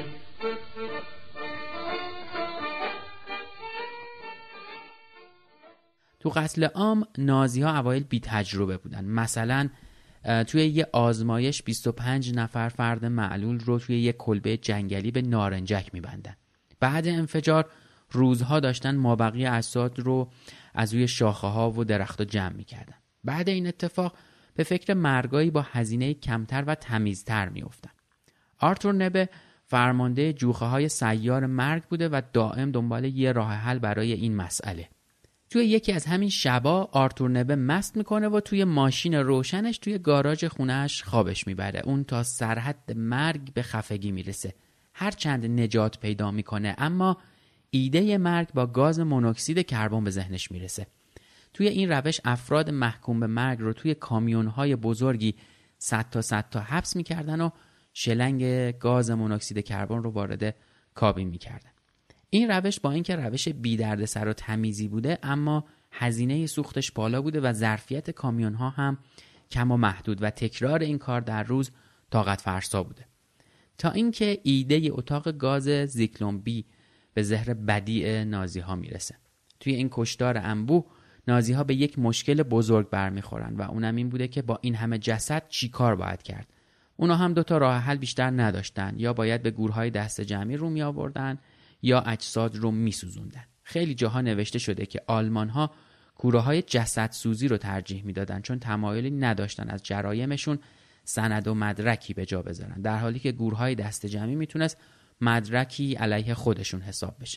تو قتل عام نازی ها اوایل بی تجربه بودن. مثلا توی یه آزمایش بیست و پنج نفر فرد معلول رو توی یه کلبه جنگلی به نارنجک میبندن. بعد انفجار روزها داشتن مابقی اجساد رو از روی شاخه ها و درخت‌ها جمع میکردن. بعد این اتفاق به فکر مرگایی با هزینه کمتر و تمیزتر میافتن. آرتور نبه فرمانده جوخه های سیار مرگ بوده و دائم دنبال یه راه حل برای این مسئله. توی یکی از همین شبا آرتور نبه مست میکنه و توی ماشین روشنش توی گاراژ خونهش خوابش میبره. اون تا سرحد مرگ به خفگی میرسه. هر چند نجات پیدا میکنه اما ایده مرگ با گاز مونوکسید کربن به ذهنش میرسه. توی این روش افراد محکوم به مرگ رو توی کامیون‌های بزرگی صد تا صد تا حبس میکردن و شلنگ گاز مونوکسید کربن رو وارد کابین میکردن. این روش با اینکه روش بی دردسر و تمیزی بوده اما هزینه سوختش بالا بوده و ظرفیت کامیون‌ها هم کم و محدود و تکرار این کار در روز طاقت فرسا بوده. تا اینکه ایده اتاق گاز زیکلون بی به ذهن بدیع نازی‌ها میرسه. توی این کشتار انبوه نازی‌ها به یک مشکل بزرگ برمیخورن و اونم این بوده که با این همه جسد چی کار باید کرد. اونا هم دوتا راه حل بیشتر نداشتن، یا باید به گورهای دست جمعی رو می آوردن یا اجساد رو می سوزوندن. خیلی جاها نوشته شده که آلمان‌ها کوره‌های جسد سوزی رو ترجیح میدادن چون تمایلی نداشتن از جرایمشون سند و مدرکی به جا بذارن، در حالی که گورهای دست جمعی میتونست مدرکی علیه خودشون حساب بشه.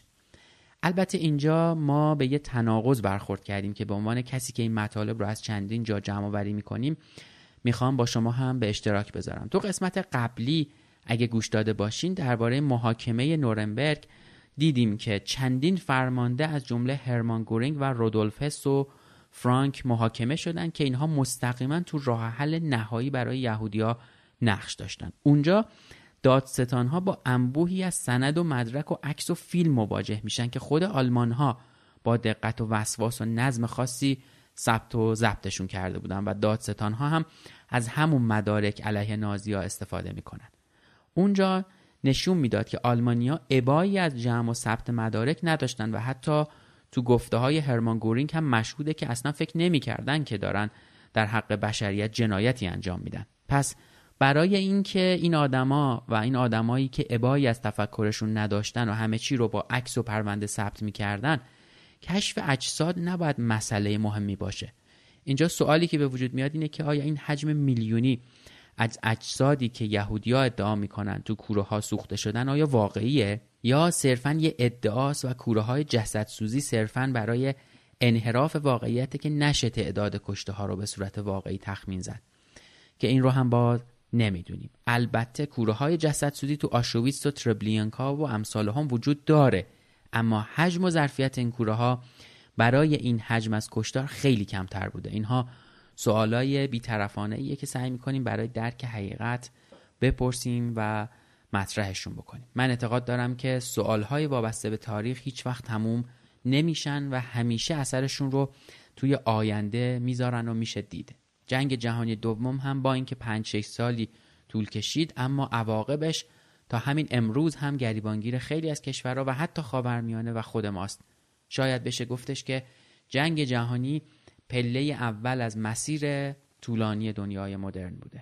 البته اینجا ما به یه تناقض برخورد کردیم که به عنوان کسی که این مطالب رو از چندین جا جمع آوری میکنیم میخوام با شما هم به اشتراک بذارم. تو قسمت قبلی اگه گوش داده باشین درباره محاکمه نورنبرگ دیدیم که چندین فرمانده از جمله هرمان گورینگ و رودولف هس و فرانک محاکمه شدن که اینها مستقیما تو راه حل نهایی برای یهودی‌ها نقش داشتن. اونجا دادستان‌ها با انبوهی از سند و مدرک و عکس و فیلم مواجه میشن که خود آلمان‌ها با دقت و وسواس و نظم خاصی ثبت و ضبطشون کرده بودن و دادستان‌ها هم از همون مدارک علیه نازی‌ها استفاده میکنن. اونجا نشون میداد که آلمانی‌ها ابایی از جمع و ثبت مدارک نداشتن و حتی تو گفته‌های هرمان گورینگ هم مشهوده که اصلا فکر نمی‌کردن که دارن در حق بشریت جنایتی انجام میدن. پس برای اینکه این آدما و این آدمایی که ابایی از تفکرشون نداشتن و همه چی رو با عکس و پرونده ثبت می‌کردن، کشف اجساد نباید مسئله مهمی باشه. اینجا سوالی که به وجود میاد اینه که آیا این حجم میلیونی از اجسادی که یهودی‌ها ادعا میکنن تو کوره‌ها سوخته شدن آیا واقعیه یا صرفاً یه ادعاست و کوره‌های جسدسوزی صرفاً برای انحراف واقعیت که نشه تعداد کشته ها رو به صورت واقعی تخمین زد، که این رو هم با نمیدونیم. البته کوره‌های جسدسوزی تو آشویتس و تربلینکا و امثال هم وجود داره، اما حجم و ظرفیت این کوره‌ها برای این حجم از کشتار خیلی کمتر بوده. اینها سوالای بی‌طرفانه‌ایه که سعی می‌کنیم برای درک حقیقت بپرسیم و مطرحشون بکنیم. من اعتقاد دارم که سوالهای وابسته به تاریخ هیچ وقت تموم نمیشن و همیشه اثرشون رو توی آینده میذارن و میشه دید. جنگ جهانی دوم هم با اینکه پنج شش سالی طول کشید اما عواقبش تا همین امروز هم گریبانگیر خیلی از کشورها و حتی خاورمیانه و خود ماست. شاید بشه گفتش که جنگ جهانی پله اول از مسیر طولانی دنیای مدرن بوده.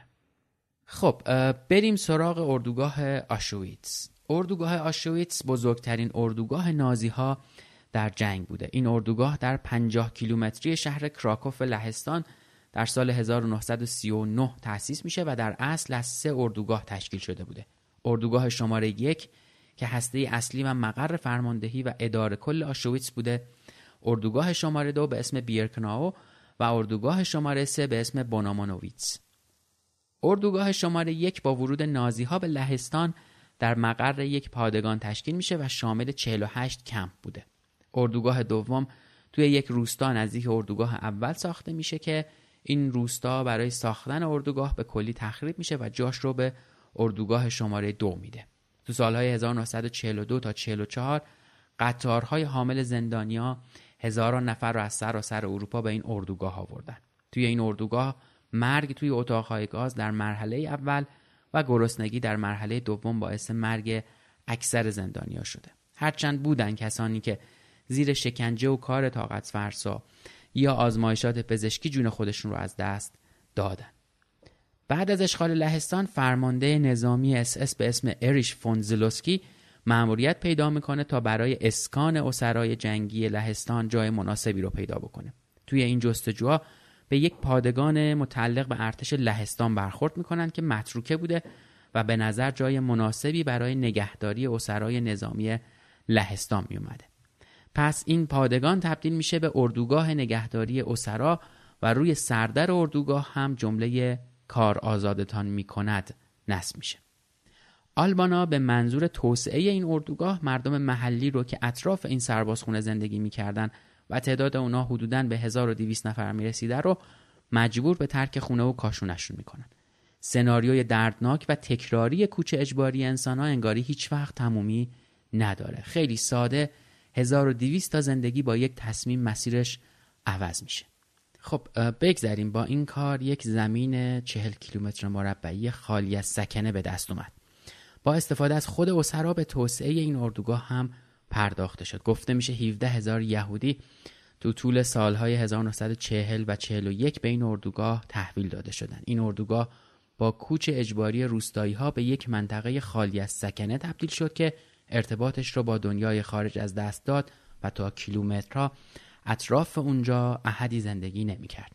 خب بریم سراغ اردوگاه آشویتس. اردوگاه آشویتس بزرگترین اردوگاه نازی ها در جنگ بوده. این اردوگاه در پنجاه کیلومتری شهر کراکوف لهستان در سال هزار و نهصد و سی و نه تأسیس میشه و در اصل از سه اردوگاه تشکیل شده بوده. اردوگاه شماره یک که هسته اصلی و مقر فرماندهی و اداره کل آشویتس بوده، اردوگاه شماره دو به اسم بیرکناو و اردوگاه شماره سه به اسم بونامونوویتس. اردوگاه شماره یک با ورود نازی ها به لهستان در مقر یک پادگان تشکیل میشه و شامل چهل و هشت کمپ بوده. اردوگاه دوم توی یک روستا نزدیک اردوگاه اول ساخته میشه که این روستا برای ساختن اردوگاه به کلی تخریب میشه و جاش رو به اردوگاه شماره دو میده. تو سالهای هزار و نهصد و چهل و دو تا چهل و چهار قطارهای حامل زندانیا هزاران نفر رو از سراسر اروپا به این اردوگاه آوردن. توی این اردوگاه مرگ توی اتاقهای گاز در مرحله اول و گرسنگی در مرحله دوم باعث مرگ اکثر زندانیا شده. هرچند بودن کسانی که زیر شکنجه و کار طاقت فرسا یا آزمایشات پزشکی جون خودشون رو از دست دادن. بعد از اشغال لهستان فرمانده نظامی اس اس به اسم اریش فون زلوسکی مأموریت پیدا میکنه تا برای اسکان اسرای جنگی لهستان جای مناسبی رو پیدا بکنه. توی این جستجوها به یک پادگان متعلق به ارتش لهستان برخورد میکنن که متروکه بوده و به نظر جای مناسبی برای نگهداری اسرای نظامی لهستان می اومده. پس این پادگان تبدیل میشه به اردوگاه نگهداری اسرا و روی سردر اردوگاه هم جمله کار آزادتان میکند نصب میشه. آلبانا به منظور توسعه این اردوگاه مردم محلی رو که اطراف این سربازخونه زندگی میکردن و تعداد اونا حدوداً به هزار و دویست نفر میرسیده رو مجبور به ترک خونه و کاشونشون میکنن. سناریوی دردناک و تکراری کوچ اجباری انسان‌ها انگاری هیچ وقت تمومی نداره. خیلی ساده هزار و دویست تا زندگی با یک تصمیم مسیرش عوض میشه. خب بگذاریم با این کار یک زمین چهل کیلومتر مربعی خالی از سکنه به دست اومد. با استفاده از خود اسرا به توسعه این اردوگاه هم پرداخته شد. گفته میشه هفده هزار یهودی تو طول سالهای هزار و نهصد و چهل و چهل و یک به این اردوگاه تحویل داده شدن. این اردوگاه با کوچ اجباری روستایی ها به یک منطقه خالی از سکنه تبدیل شد که ارتباطش رو با دنیای خارج از دست داد و تا کیلومترها اطراف اونجا احدی زندگی نمی کرد.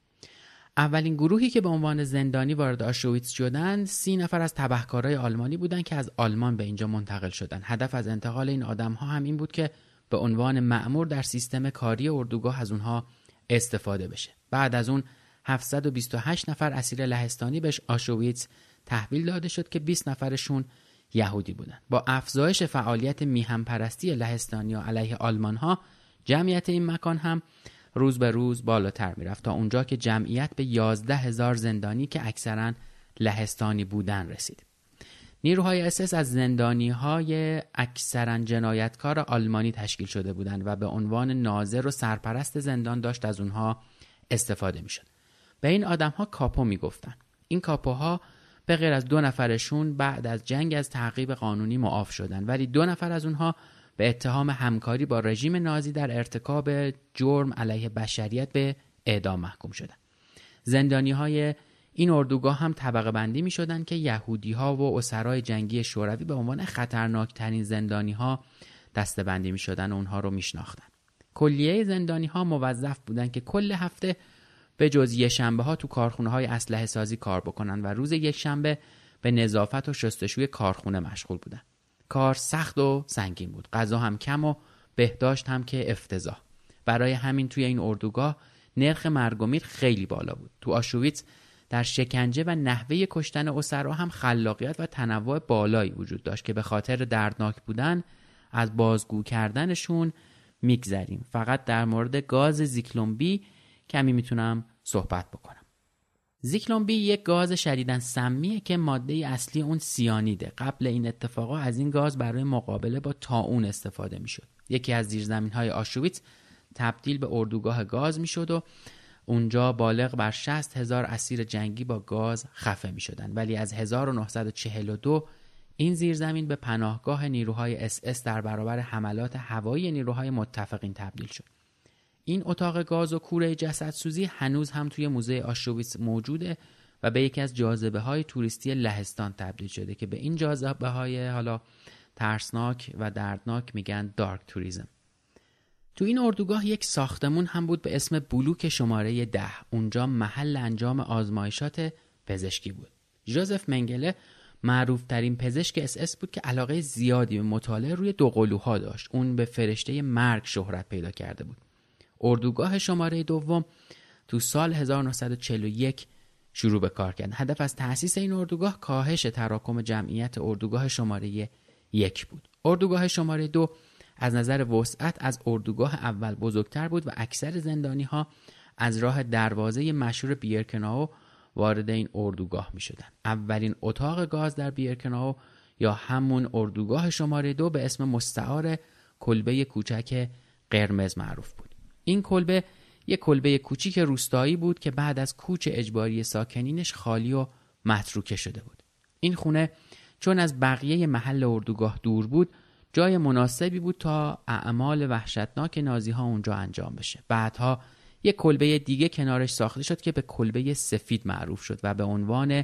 اولین گروهی که به عنوان زندانی وارد آشویتس شدند سی نفر از تبهکارای آلمانی بودند که از آلمان به اینجا منتقل شدند. هدف از انتقال این آدم‌ها هم این بود که به عنوان مأمور در سیستم کاری اردوگاه از اونها استفاده بشه. بعد از اون هفتصد و بیست و هشت نفر اسیر لهستانی به آشویتس تحویل داده شد که بیست نفرشون یهودی بودند. با افزایش فعالیت میهن‌پرستی لهستانی‌ها علیه آلمان‌ها جمعیت این مکان هم روز به روز بالاتر میرفت تا اونجا که جمعیت به یازده هزار زندانی که اکثرا لهستانی بودن رسید. نیروهای اس اس از زندانی‌های اکثرا جنایتکار آلمانی تشکیل شده بودند و به عنوان ناظر و سرپرست زندان داشت از اونها استفاده میشد. به این آدم‌ها کاپو میگفتن. این کاپوها به غیر از دو نفرشون بعد از جنگ از تعقیب قانونی معاف شدن، ولی دو نفر از اونها به اتهام همکاری با رژیم نازی در ارتکاب جرم علیه بشریت به اعدام محکوم شدند. زندانی‌های این اردوگاه هم طبقه بندی می شدن که یهودی‌ها و اسرای جنگی شوروی به عنوان خطرناکترین زندانی‌ها دسته بندی می شدن و اونها رو می شناختن. کلیه زندانی‌ها موظف بودن که کل هفته به جز یک شنبه ها تو کارخونه‌های اسلحه سازی کار بکنن و روز یک شنبه به نظافت و شستشوی کارخونه مشغول بودن. کار سخت و سنگین بود. غذا هم کم و بهداشت هم که افتضاح. برای همین توی این اردوگاه نرخ مرگ و میر خیلی بالا بود. تو آشویتس در شکنجه و نحوه کشتن اسرا هم خلاقیت و تنوع بالایی وجود داشت که به خاطر دردناک بودن از بازگو کردنشون میگذریم. فقط در مورد گاز زیکلون بی کمی میتونم صحبت بکنم. زیکلون بی یک گاز شدیداً سمیه که ماده اصلی اون سیانیده. قبل این اتفاقا از این گاز برای مقابله با طاعون استفاده میشد. یکی از زیرزمین‌های آشویتس تبدیل به اردوگاه گاز میشد و اونجا بالغ بر شصت هزار اسیر جنگی با گاز خفه میشدن. ولی از هزار و نهصد و چهل و دو این زیرزمین به پناهگاه نیروهای اس اس در برابر حملات هوایی نیروهای متفقین تبدیل شد. این اتاق گاز و کوره جسدسوزی هنوز هم توی موزه آشویتس موجوده و به یکی از جاذبه‌های توریستی لهستان تبدیل شده که به این جاذبه‌های حالا ترسناک و دردناک میگن دارک توریسم. تو این اردوگاه یک ساختمون هم بود به اسم بلوک شماره ده. اونجا محل انجام آزمایشات پزشکی بود. ژوزف منگله معروف ترین پزشک اس اس بود که علاقه زیادی به مطالعه روی دوقلوها داشت. اون به فرشته مرگ شهرت پیدا کرده بود. اردوگاه شماره دوم تو سال هزار و نهصد و چهل و یک شروع به کار کردن. هدف از تأسیس این اردوگاه کاهش تراکم جمعیت اردوگاه شماره یک بود. اردوگاه شماره دو از نظر وسعت از اردوگاه اول بزرگتر بود و اکثر زندانی ها از راه دروازه مشهور بیرکناو وارد این اردوگاه می شدن. اولین اتاق گاز در بیرکناو یا همون اردوگاه شماره دو به اسم مستعار کلبه کوچک قرمز معروف بود. این کلبه یک کلبه کوچیک روستایی بود که بعد از کوچ اجباری ساکنینش خالی و متروکه شده بود. این خونه چون از بقیه محل اردوگاه دور بود، جای مناسبی بود تا اعمال وحشتناک نازی ها اونجا انجام بشه. بعدها یک کلبه دیگه کنارش ساخته شد که به کلبه سفید معروف شد و به عنوان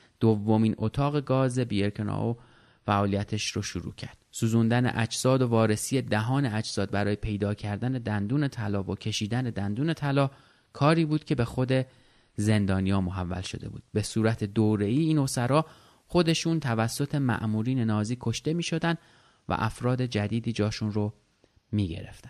دومین اتاق گاز بیرکناو فعالیتش رو شروع کرد. سوزوندن اجساد و وارسی دهان اجساد برای پیدا کردن دندون طلا و کشیدن دندون طلا کاری بود که به خود زندانیا محول شده بود. به صورت دوره‌ای این اسرا خودشون توسط مأمورین نازی کشته می شدن و افراد جدیدی جاشون رو می گرفتن.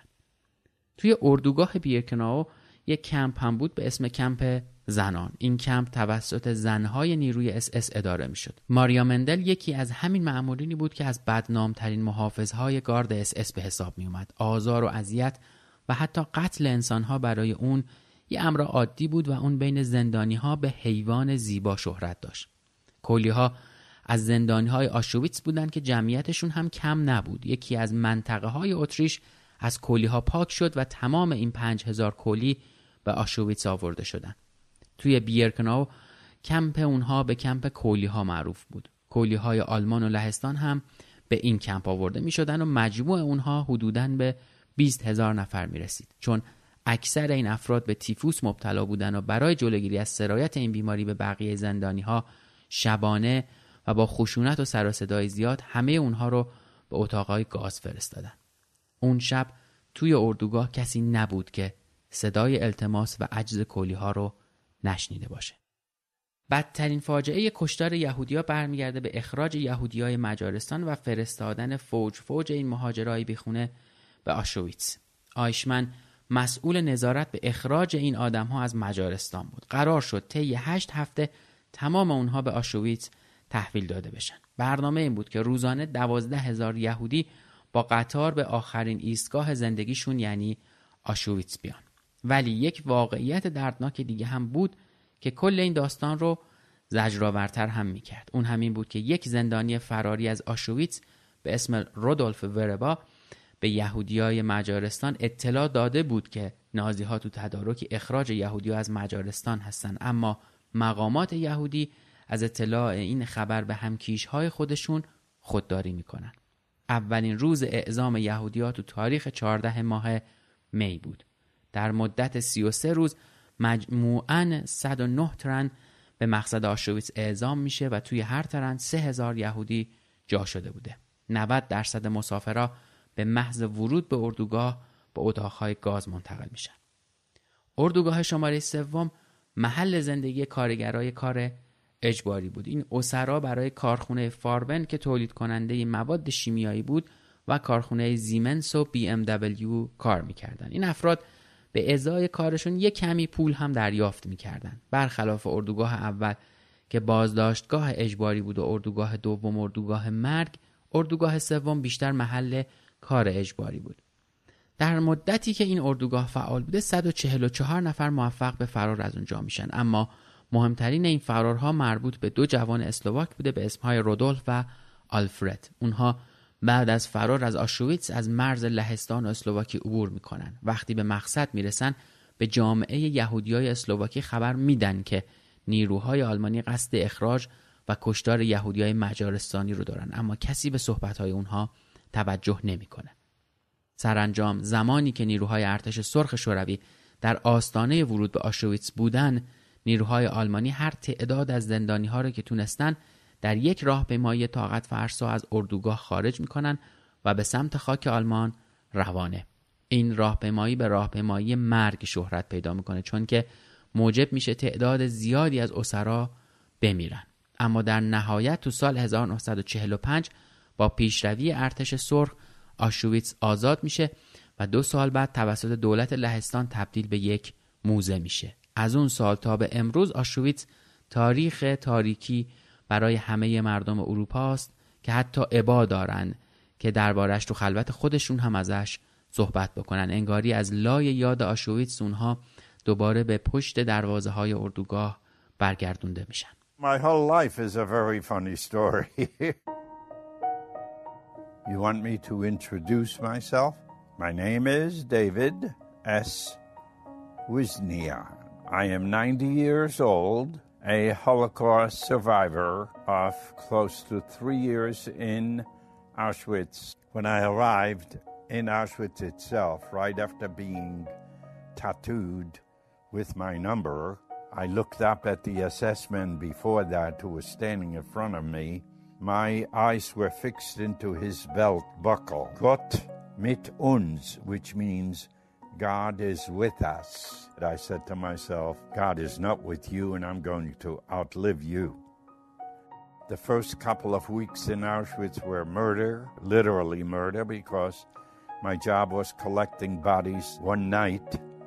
توی اردوگاه بیرکناو یک کمپ هم بود به اسم کمپ زنان. این کمپ توسط زنهای نیروی اس اس اداره می شد. ماریا مندل یکی از همین مأمورینی بود که از بدنامترین محافظهای گارد اس اس به حساب می اومد. آزار و اذیت و حتی قتل انسانها برای اون یه امر عادی بود و اون بین زندانیها به حیوان زیبا شهرت داشت. کلیها از زندانیهای آشویتس بودند که جمعیتشون هم کم نبود. یکی از منطقه های اتریش از کلیها پاک شد و تمام این پنج هزار کلی به آشویتس آورده شدند. توی بیرکناو کمپ اونها به کمپ کلیها معروف بود. کلیهای آلمان و لهستان هم به این کمپ آورده می شدن و مجموع اونها حدوداً به بیست هزار نفر می رسید. چون اکثر این افراد به تیفوس مبتلا بودن و برای جلوگیری از سرایت این بیماری به بقیه زندانی ها شبانه و با خشونت و سر و صدای زیاد همه اونها رو به اتاقهای گاز فرستادن. اون شب توی اردوگاه کسی نبود که صدای التماس و عجز کلیها رو نشنیده باشه. بدترین فاجعه کشتار یهودی‌ها برمیگرده به اخراج یهودیای مجارستان و فرستادن فوج فوج این مهاجرای بیخونه به آشویتس. آیشمن مسئول نظارت به اخراج این آدم‌ها از مجارستان بود. قرار شد طی هشت هفته تمام اونها به آشویتس تحویل داده بشن. برنامه این بود که روزانه دوازده هزار یهودی با قطار به آخرین ایستگاه زندگیشون یعنی آشویتس بیان. ولی یک واقعیت دردناک دیگه هم بود که کل این داستان رو زجرآورتر هم میکرد. اون همین بود که یک زندانی فراری از آشویتس به اسم رودولف وربا به یهودیای مجارستان اطلاع داده بود که نازی‌ها تو تدارک اخراج یهودی‌ها از مجارستان هستن، اما مقامات یهودی از اطلاع این خبر به همکیش‌های خودشون خودداری میکنن. اولین روز اعزام یهودی‌ها تو تاریخ چهارده ماه می بود. در مدت سی و سه روز مجموعاً صد و نه ترن به مقصد آشویتس اعزام میشه و توی هر ترن سه هزار یهودی جا شده بوده. نود درصد مسافرها به محض ورود به اردوگاه به اتاقهای گاز منتقل میشن. اردوگاه شماره سوم محل زندگی کارگرای کار اجباری بود. این اسرا برای کارخونه فاربن که تولید کننده مواد شیمیایی بود و کارخونه زیمنس و بی ام دبلیو کار میکردن. این افراد به ازای کارشون یک کمی پول هم دریافت میکردن. برخلاف اردوگاه اول که بازداشتگاه اجباری بود و اردوگاه دوم اردوگاه مرگ، اردوگاه سوم بیشتر محل کار اجباری بود. در مدتی که این اردوگاه فعال بوده صد و چهل و چهار نفر موفق به فرار از اونجا میشن، اما مهمترین این فرارها مربوط به دو جوان اسلواک بوده به اسمهای رودولف و آلفرد. اونها بعد از فرار از آشویتس از مرز لهستان و اسلواکی عبور میکنن. وقتی به مقصد میرسن به جامعه یهودیای اسلواکی خبر میدن که نیروهای آلمانی قصد اخراج و کشتار یهودیای مجارستانی رو دارن، اما کسی به صحبتهای اونها توجه نمیکنه. سرانجام زمانی که نیروهای ارتش سرخ شوروی در آستانه ورود به آشویتس بودن، نیروهای آلمانی هر تعداد از زندانی‌ها را که تونستن در یک راهپیمایی طاقت فرسا از اردوگاه خارج میکنن و به سمت خاک آلمان روانه. این راهپیمایی به راهپیمایی مرگ شهرت پیدا میکنه، چون که موجب میشه تعداد زیادی از اسرا بمیرن. اما در نهایت تو سال هزار و نهصد و چهل و پنج با پیشروی ارتش سرخ آشویتس آزاد میشه و دو سال بعد توسط دولت لهستان تبدیل به یک موزه میشه. از اون سال تا به امروز آشویتس تاریخ تاریکی برای همه مردم اروپا است که حتی ابا دارن که دربارش تو خلوت خودشون هم ازش صحبت بکنن. انگاری از لای یاد آشویتس اونها دوباره به پشت دروازه های اردوگاه برگردونده میشن. My whole life is a very funny story. You want me to introduce myself? My name is David S. Wisnia. I am ninety years old, a Holocaust survivor of close to three years in Auschwitz. When I arrived in Auschwitz itself, right after being tattooed with my number, I looked up at the S S man before that who was standing in front of me. My eyes were fixed into his belt buckle. Gott mit uns, which means God is with us. I said to myself, God is not with you and I'm going to outlive you. The first couple of weeks in Auschwitz were murder, literally murder, because my job was collecting bodies one night.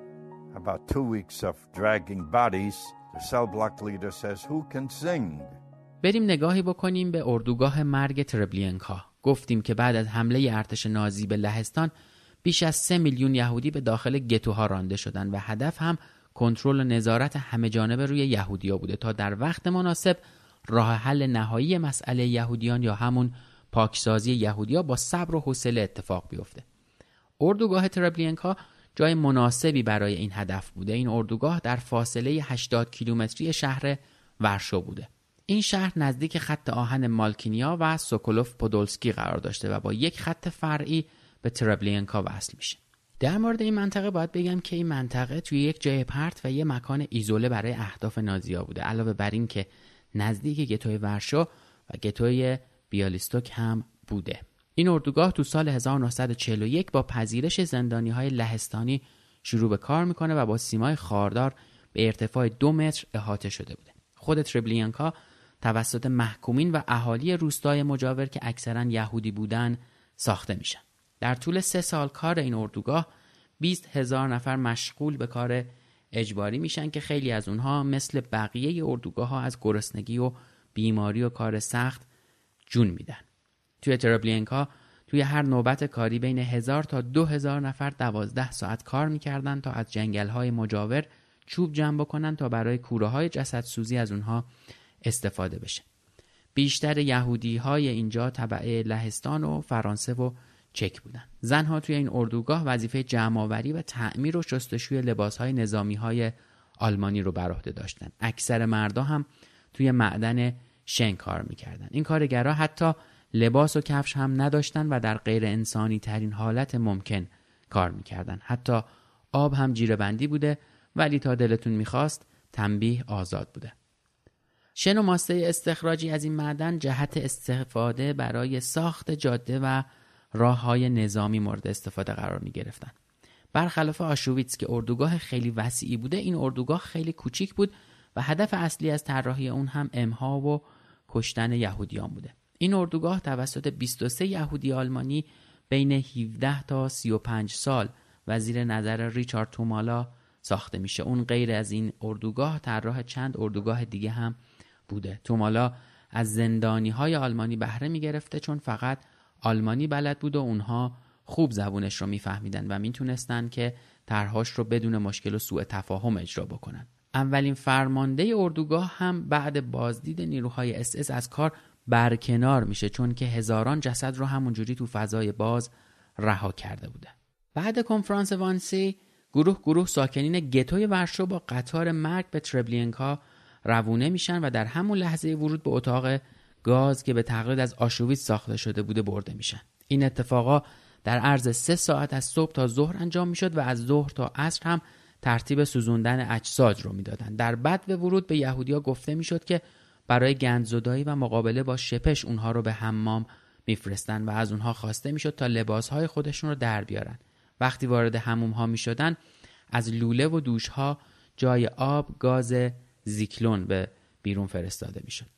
About two weeks of dragging bodies, the cell block leader says, who can sing? بریم نگاهی بکنیم به اردوگاه مرگ تربلینکا. گفتیم که بعد از حمله ارتش نازی به لهستان بیش از سه میلیون یهودی به داخل گتوها رانده شدند و هدف هم کنترل و نظارت همه جانبه روی یهودی‌ها بوده تا در وقت مناسب راه حل نهایی مسئله یهودیان یا همون پاکسازی یهودی‌ها با صبر و حوصله اتفاق بیفته. اردوگاه تربلینکا جای مناسبی برای این هدف بوده. این اردوگاه در فاصله هشتاد کیلومتری شهر ورشو بوده. این شهر نزدیک خط آهن مالکینیا و سوکولوف پودولسکی قرار داشته و با یک خط فرعی به تربلینکا وصل میشه. در مورد این منطقه باید بگم که این منطقه توی یک جای پرت و یه مکان ایزوله برای اهداف نازی‌ها بوده. علاوه بر این که نزدیک گتوی ورشو و گتوی بیالیستوک هم بوده. این اردوگاه تو سال هزار و نهصد و چهل و یک با پذیرش زندانی‌های لهستانی شروع به کار میکنه و با سیمای خاردار به ارتفاع دو متر احاطه شده بوده. خود تربلینکا توسط محکومین و اهالی روستای مجاور که اکثرا یهودی بودن ساخته میشن. در طول سه سال کار این اردوگاه بیست هزار نفر مشغول به کار اجباری میشن که خیلی از اونها مثل بقیه اردوگاه ها از گرسنگی و بیماری و کار سخت جون میدن. توی تربلینکا توی هر نوبت کاری بین هزار تا دو هزار نفر دوازده ساعت کار میکردن تا از جنگل های مجاور چوب جمع بکنن تا برای کوره های جسدسوزی از اونها استفاده بشه. بیشتر یهودی های اینجا تبع لهستان و فرانسه و چک بودن. زنها توی این اردوگاه وظیفه جمع‌آوری و تعمیر و شستشوی لباس‌های نظامی‌های آلمانی رو بر عهده داشتن. اکثر مردا هم توی معدن شن کار می‌کردن. این کارگرها حتی لباس و کفش هم نداشتن و در غیر انسانی ترین حالت ممکن کار می‌کردن. حتی آب هم جیره‌بندی بوده، ولی تا دلتون می‌خواست تنبیه آزاد بوده. شن و ماسه استخراجی از این معدن جهت استفاده برای ساخت جاده و راه‌های نظامی مورد استفاده قرار می‌گرفتن. برخلاف آشویتس که اردوگاه خیلی وسیعی بوده، این اردوگاه خیلی کوچیک بود و هدف اصلی از طراحی اون هم امها و کشتن یهودیان بوده. این اردوگاه توسط بیست و سه یهودی آلمانی بین هفده تا سی و پنج سال و زیر نظر ریچارد تومالا ساخته میشه. اون غیر از این اردوگاه طراح چند اردوگاه دیگه هم بوده. تومالا از زندانی‌های آلمانی بهره می‌گرفته چون فقط آلمانی بلد بود و اونها خوب زبونش رو میفهمیدن و میتونستن که طرحاش رو بدون مشکل و سوء تفاهم اجرا بکنن. اولین فرمانده اردوگاه هم بعد بازدید نیروهای اس اس از کار برکنار میشه چون که هزاران جسد رو همونجوری تو فضای باز رها کرده بوده. بعد کنفرانس وانسی گروه گروه ساکنین گتوی ورشو با قطار مرگ به تربلینکا روونه میشن و در همون لحظه ورود به اتاق گاز که به تقلید از آشویتس ساخته شده بوده برده میشن. این اتفاقا در عرض سه ساعت از صبح تا ظهر انجام میشد و از ظهر تا عصر هم ترتیب سوزوندن اجساد رو میدادن. در بعد به ورود به یهودیا گفته میشد که برای گندزدایی و مقابله با شپش اونها رو به حمام میفرستن و از اونها خواسته میشد تا لباسهای خودشون رو در بیارن. وقتی وارد حموم ها میشدن از لوله و دوش ها جای آب گاز زیکلون به بیرون فرستاده میشد.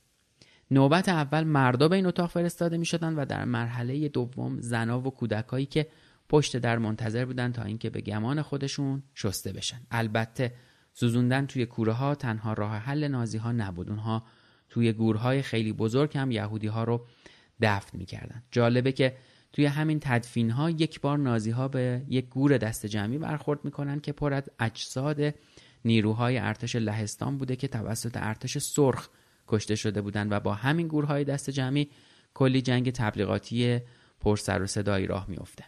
نوبت اول مردا به این اتاق فرستاده میشدن و در مرحله دوم زنا و کودکایی که پشت در منتظر بودن تا اینکه به گمان خودشون شسته بشن. البته سوزوندن توی کوره ها تنها راه حل نازی ها نبود. اونها توی گورهای خیلی بزرگ هم یهودی ها رو دفن میکردن. جالبه که توی همین تدفین ها یک بار نازی ها به یک گور دست جمعی برخورد میکنن که پر از اجساد نیروهای ارتش لهستان بوده که توسط ارتش سرخ کشته شده بودن و با همین گورهای دست جمعی کلی جنگ تبلیغاتی پر سر و صدایی راه میفته.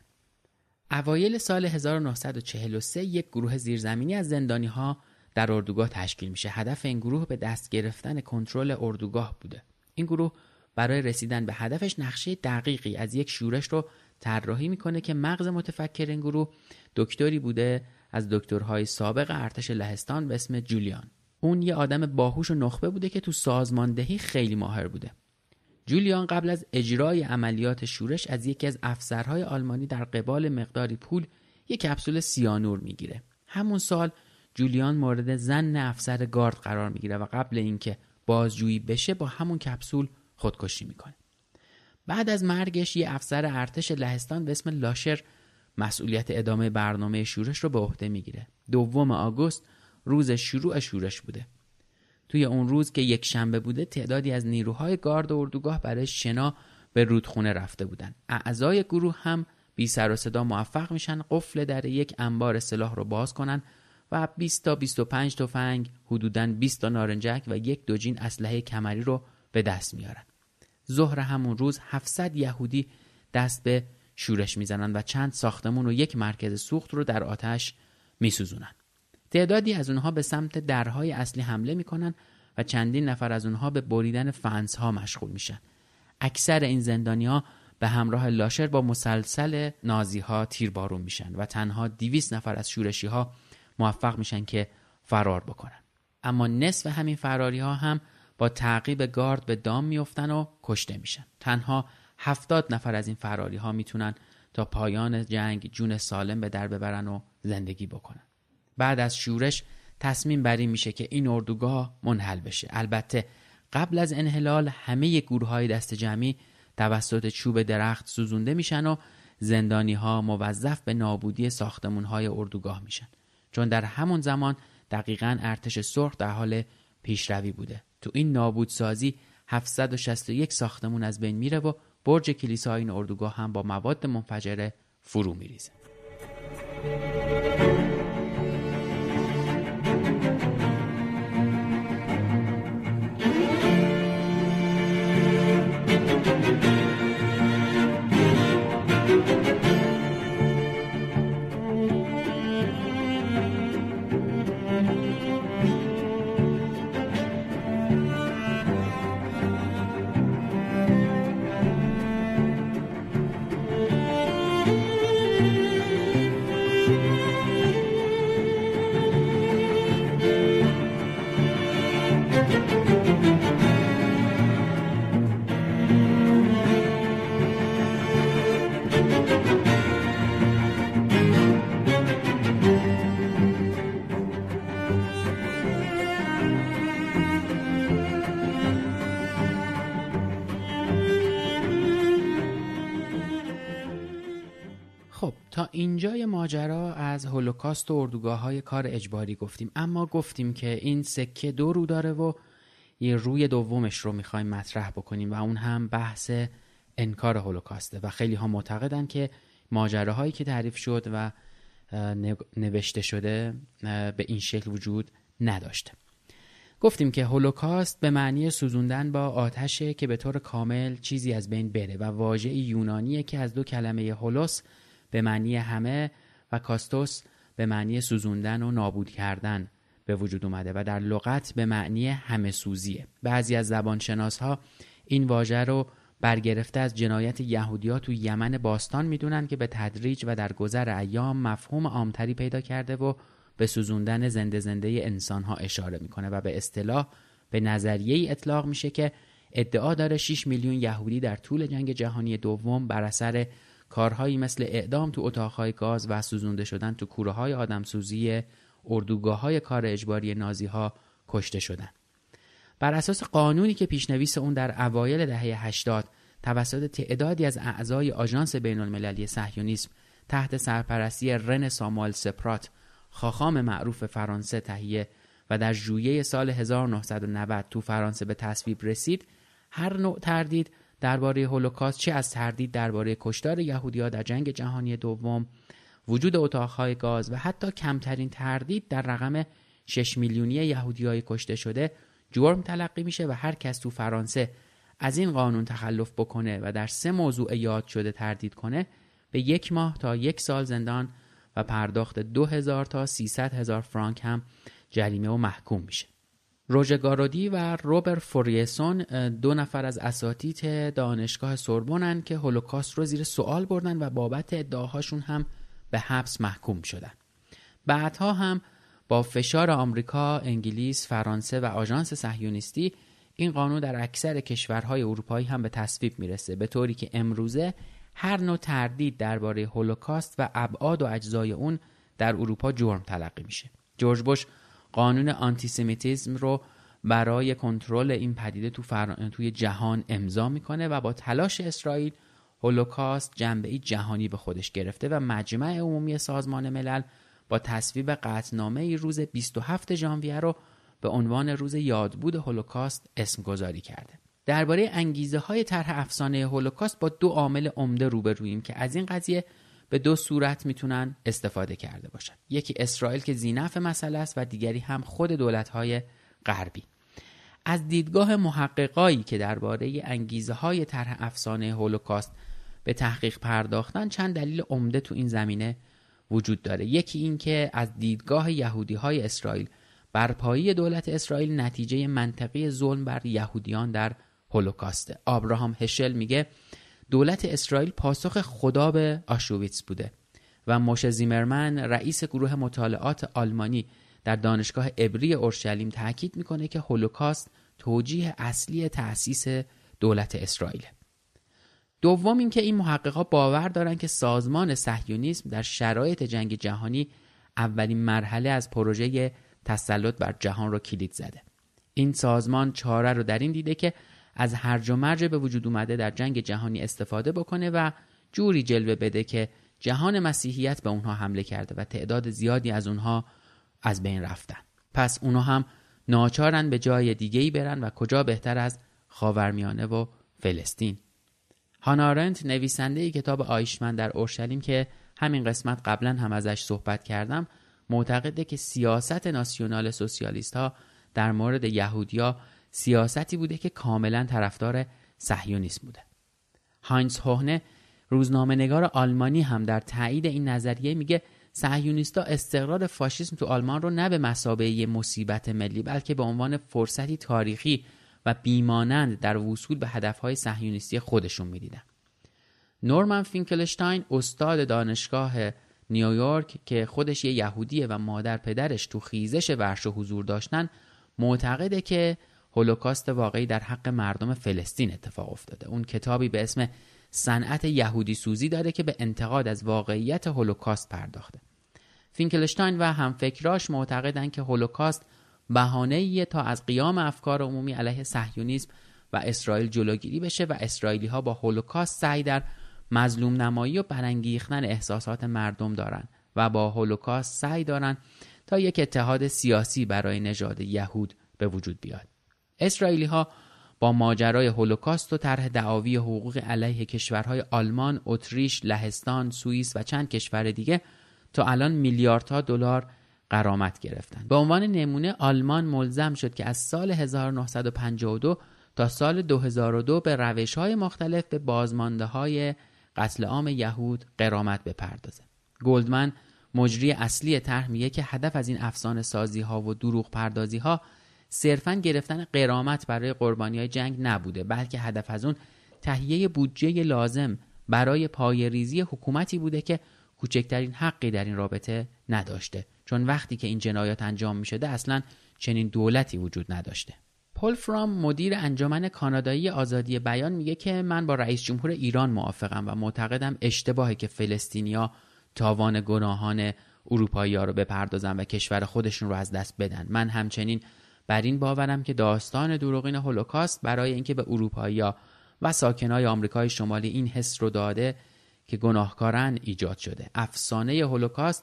اوایل سال هزار و نهصد و چهل و سه یک گروه زیرزمینی از زندانی ها در اردوگاه تشکیل میشه. هدف این گروه به دست گرفتن کنترل اردوگاه بوده. این گروه برای رسیدن به هدفش نقشه دقیقی از یک شورش رو طراحی میکنه که مغز متفکر این گروه دکتری بوده از دکترهای سابق ارتش لهستان به اسم جولیان. اون یه آدم باهوش و نخبه بوده که تو سازماندهی خیلی ماهر بوده. جولیان قبل از اجرای عملیات شورش از یکی از افسرهای آلمانی در قبال مقداری پول یک کپسول سیانور میگیره. همون سال جولیان مورد ظن افسر گارد قرار میگیره و قبل اینکه بازجویی بشه با همون کپسول خودکشی میکنه. بعد از مرگش یه افسر ارتش لهستان به اسم لاشر مسئولیت ادامه برنامه شورش رو به عهده میگیره. دوم آگوست روز شروع شورش بوده. توی اون روز که یک شنبه بوده تعدادی از نیروهای گارد و اردوگاه برای شنا به رودخونه رفته بودن. اعضای گروه هم بی سر و صدا موفق میشن قفل در یک انبار سلاح رو باز کنن و بیست تا بیست و پنج تفنگ، حدوداً بیست تا نارنجک و یک دوجین اسلحه کمری رو به دست میارن. ظهر همون روز هفتصد یهودی دست به شورش میزنن و چند ساختمون و یک مرکز سوخت رو در آتش میسوزونن. تعدادی از اونها به سمت درهای اصلی حمله میکنن و چندین نفر از اونها به بریدن فنس‌ها مشغول میشن. اکثر این زندانی‌ها به همراه لاشر با مسلسل نازی‌ها تیربارون میشن و تنها دویست نفر از شورشی‌ها موفق میشن که فرار بکنن. اما نصف همین فراری‌ها هم با تعقیب گارد به دام میافتن و کشته میشن. تنها هفتاد نفر از این فراری‌ها میتونن تا پایان جنگ جون سالم به در ببرن و زندگی بکنن. بعد از شورش تصمیم بر این میشه که این اردوگاه منحل بشه. البته قبل از انحلال همه گورهای دست جمعی توسط چوب درخت سوزونده میشن و زندانی‌ها موظف به نابودی ساختمان‌های اردوگاه میشن، چون در همون زمان دقیقاً ارتش سرخ در حال پیشروی بوده. تو این نابودسازی هفتصد و شصت و یک ساختمون از بین میره و برج کلیسای این اردوگاه هم با مواد منفجره فرو میریزه. خب تا اینجای ماجرا از هولوکاست و اردوگاه‌های کار اجباری گفتیم، اما گفتیم که این سکه دو رو داره و یه روی دومش رو میخوایم مطرح بکنیم و اون هم بحث انکار هولوکاسته و خیلی ها معتقدن که ماجراهایی که تعریف شد و نوشته شده به این شکل وجود نداشته. گفتیم که هولوکاست به معنی سوزوندن با آتشه که به طور کامل چیزی از بین بره و واژه یونانیه که از دو کلمه هولوس به معنی همه و کاستوس به معنی سوزوندن و نابود کردن به وجود اومده و در لغت به معنی همه سوزیه. بعضی از زبانشناس‌ها این واژه رو برگرفته از جنایت یهودی‌ها تو یمن باستان میدونن که به تدریج و در گذر ایام مفهوم عامتری پیدا کرده و به سوزوندن زنده زنده انسان‌ها اشاره میکنه و به اصطلاح به نظریه‌ای اطلاق میشه که ادعا داره شش میلیون یهودی در طول جنگ جهانی دوم بر اثر کارهایی مثل اعدام تو اتاقهای گاز و سوزونده شدن تو کوره‌های آدمسوزی اردوگاه‌های کار اجباری نازی‌ها کشته شدن. بر اساس قانونی که پیشنویس اون در اوایل دهه هشتاد توسط تعدادی از اعضای آژانس بین‌المللی صهیونیسم تحت سرپرستی رن ساموئل سپرات، خاخام معروف فرانسه، تهیه و در ژوئیه سال هزار و نهصد و نود تو فرانسه به تصویب رسید، هر نوع تردید درباره هولوکاست، چه از تردید درباره کشتار یهودی‌ها در جنگ جهانی دوم، وجود اتاق‌های گاز و حتی کمترین تردید در رقم شش میلیونی یهودی‌های کشته شده جرم تلقی میشه و هر کس تو فرانسه از این قانون تخلف بکنه و در سه موضوع یاد شده تردید کنه به یک ماه تا یک سال زندان و پرداخت دو هزار تا سیصد هزار فرانک هم جریمه و محکوم میشه. روژه گارودی و روبر فوریسون دو نفر از اساتید دانشگاه سوربونن که هولوکاست رو زیر سوال بردن و بابت ادعاهاشون هم به حبس محکوم شدن. بعدها هم با فشار آمریکا، انگلیس، فرانسه و آژانس صهیونیستی این قانون در اکثر کشورهای اروپایی هم به تصویب میرسه، به طوری که امروزه هر نوع تردید درباره هولوکاست و ابعاد و اجزای اون در اروپا جرم تلقی میشه. جورج بوش قانون آنتیسمیتیسم رو برای کنترل این پدیده تو فر... توی جهان امضا میکنه و با تلاش اسرائیل هولوکاست جنبه‌ای جهانی به خودش گرفته و مجمع عمومی سازمان ملل با تصویب قطعنامه روز بیست و هفتم ژانویه رو به عنوان روز یادبود هولوکاست اسم گذاری کرده. درباره انگیزه های طرح افسانه هولوکاست با دو عامل عمده روبروییم که از این قضیه به دو صورت میتونن استفاده کرده باشن. یکی اسرائیل که ذی‌نفع مسئله است و دیگری هم خود دولت‌های غربی. از دیدگاه محققایی که درباره انگیزه های طرح افسانه هولوکاست به تحقیق پرداختن چند دلیل عمده تو این زمینه وجود داره. یکی این که از دیدگاه یهودی‌های اسرائیل برپایی دولت اسرائیل نتیجه منطقی ظلم بر یهودیان در هولوکاسته. آبراهام هشل میگه دولت اسرائیل پاسخ خدا به آشویتس بوده و موشه زیمرمن رئیس گروه مطالعات آلمانی در دانشگاه عبری اورشلیم تاکید میکنه که هولوکاست توجیه اصلی تأسیس دولت اسرائیل. دوم اینکه این محققا باور دارن که سازمان صهیونیسم در شرایط جنگ جهانی اولین مرحله از پروژه تسلط بر جهان رو کلید زده. این سازمان چاره رو در این دیده که از هرج و مرج به وجود اومده در جنگ جهانی استفاده بکنه و جوری جلوه بده که جهان مسیحیت به اونها حمله کرده و تعداد زیادی از اونها از بین رفتن. پس اونها هم ناچارن به جای دیگه‌ای برن و کجا بهتر از خاورمیانه و فلسطین. هانا آرنت نویسنده کتاب آیشمن در اورشلیم که همین قسمت قبلا هم ازش صحبت کردم معتقده که سیاست ناسیونال سوسیالیست ها در مورد یهودیا سیاستی بوده که کاملا طرفدار صهیونیسم بوده. هاینز هوهنه روزنامه‌نگار آلمانی هم در تایید این نظریه میگه صهیونیست‌ها استقرار فاشیسم تو آلمان رو نه به مثابه یه مصیبت ملی بلکه به عنوان فرصتی تاریخی و بیمانند در وصول به هدف‌های صهیونیستی خودشون می‌دیدن. نورمن فینکلشتاین استاد دانشگاه نیویورک که خودش یه یهودیه و مادر پدرش تو خیزش ورشو حضور داشتن معتقده که هولوکاست واقعی در حق مردم فلسطین اتفاق افتاده. اون کتابی به اسم صنعت یهودی سوزی داره که به انتقاد از واقعیت هولوکاست پرداخته. فینکلشتاین و همفکراش معتقدن که هولوکاست بهانه‌ایه تا از قیام افکار عمومی علیه صهیونیسم و اسرائیل جلوگیری بشه و اسرائیلی‌ها با هولوکاست سعی در مظلوم نمایی و برانگیختن احساسات مردم دارن و با هولوکاست سعی دارن تا یک اتحاد سیاسی برای نژاد یهود به وجود بیاد. اسرائیلی‌ها با ماجرای هولوکاست و طرح دعاوی حقوق علیه کشورهای آلمان، اتریش، لهستان، سوئیس و چند کشور دیگه تا الان میلیاردها دلار غرامت گرفتن. به عنوان نمونه آلمان ملزم شد که از سال هزار و نهصد و پنجاه و دو تا سال دو هزار و دو به روش‌های مختلف به بازمانده‌های قتل عام یهود غرامت بپردازه. گلدمن مجری اصلی طرح میگه که هدف از این افسانه سازی ها و دروغ پردازی ها صرفاً گرفتن غرامت برای قربانی‌های جنگ نبوده بلکه هدف از اون تهیه بودجه لازم برای پایه‌ریزی حکومتی بوده که کوچکترین حقی در این رابطه نداشته، چون وقتی که این جنایات انجام می‌شده اصلاً چنین دولتی وجود نداشته. پل فرام مدیر انجمن کانادایی آزادی بیان میگه که من با رئیس جمهور ایران موافقم و معتقدم اشتباهه که فلسطینیا تاوان گناهان اروپایی‌ها رو بپردازن و کشور خودشون رو از دست بدن. من همچنین بر این باورم که داستان دروغین هولوکاست برای اینکه به اروپایی‌ها و ساکنای آمریکای شمالی این حس رو داده که گناهکارن ایجاد شده. افسانه هولوکاست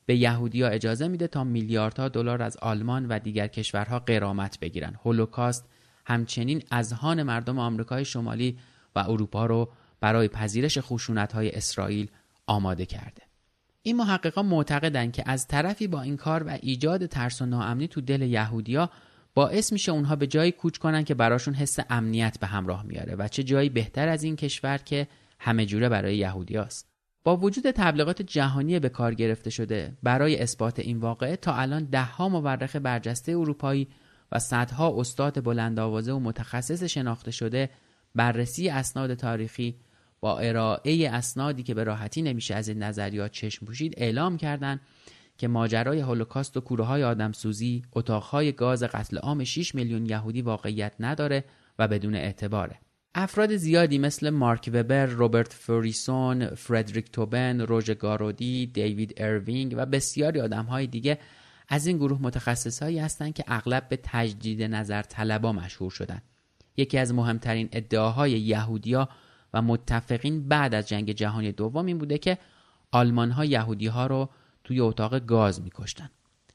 به یهودی‌ها اجازه میده تا میلیاردها دلار از آلمان و دیگر کشورها غرامت بگیرن. هولوکاست همچنین اذهان مردم آمریکای شمالی و اروپا رو برای پذیرش خشونت‌های اسرائیل آماده کرده. این محققان معتقدند که از طرفی با این کار و ایجاد ترس و ناامنی تو دل یهودی‌ها باعث میشه اونها به جایی کوچ کنن که براشون حس امنیت به همراه میاره و چه جایی بهتر از این کشور که همه جوره برای یهودیاست. با وجود تبلیغات جهانی به کار گرفته شده برای اثبات این واقعه، تا الان ده‌ها مورخ برجسته اروپایی و صدها استاد بلندآوازه و متخصص شناخته شده بررسی اسناد تاریخی با ارائه اسنادی که به راحتی نمیشه از این نظریات چشم پوشید اعلام کردند که ماجرای هولوکاست و کوره‌های آدمسوزی، اتاق‌های گاز قتل عام شش میلیون یهودی واقعیت نداره و بدون اعتباره. افراد زیادی مثل مارک وبر، روبرت فوریسون، فردریک توبن، روژر گارودی، دیوید اروینگ و بسیاری آدم‌های دیگه از این گروه متخصصایی هستند که اغلب به تجدید نظر طلبا مشهور شدن. یکی از مهمترین ادعاهای یهودی‌ها و متفقین بعد از جنگ جهانی دوم این بوده که آلمان‌ها یهودی‌ها رو توی اتاق گاز می‌کشتن.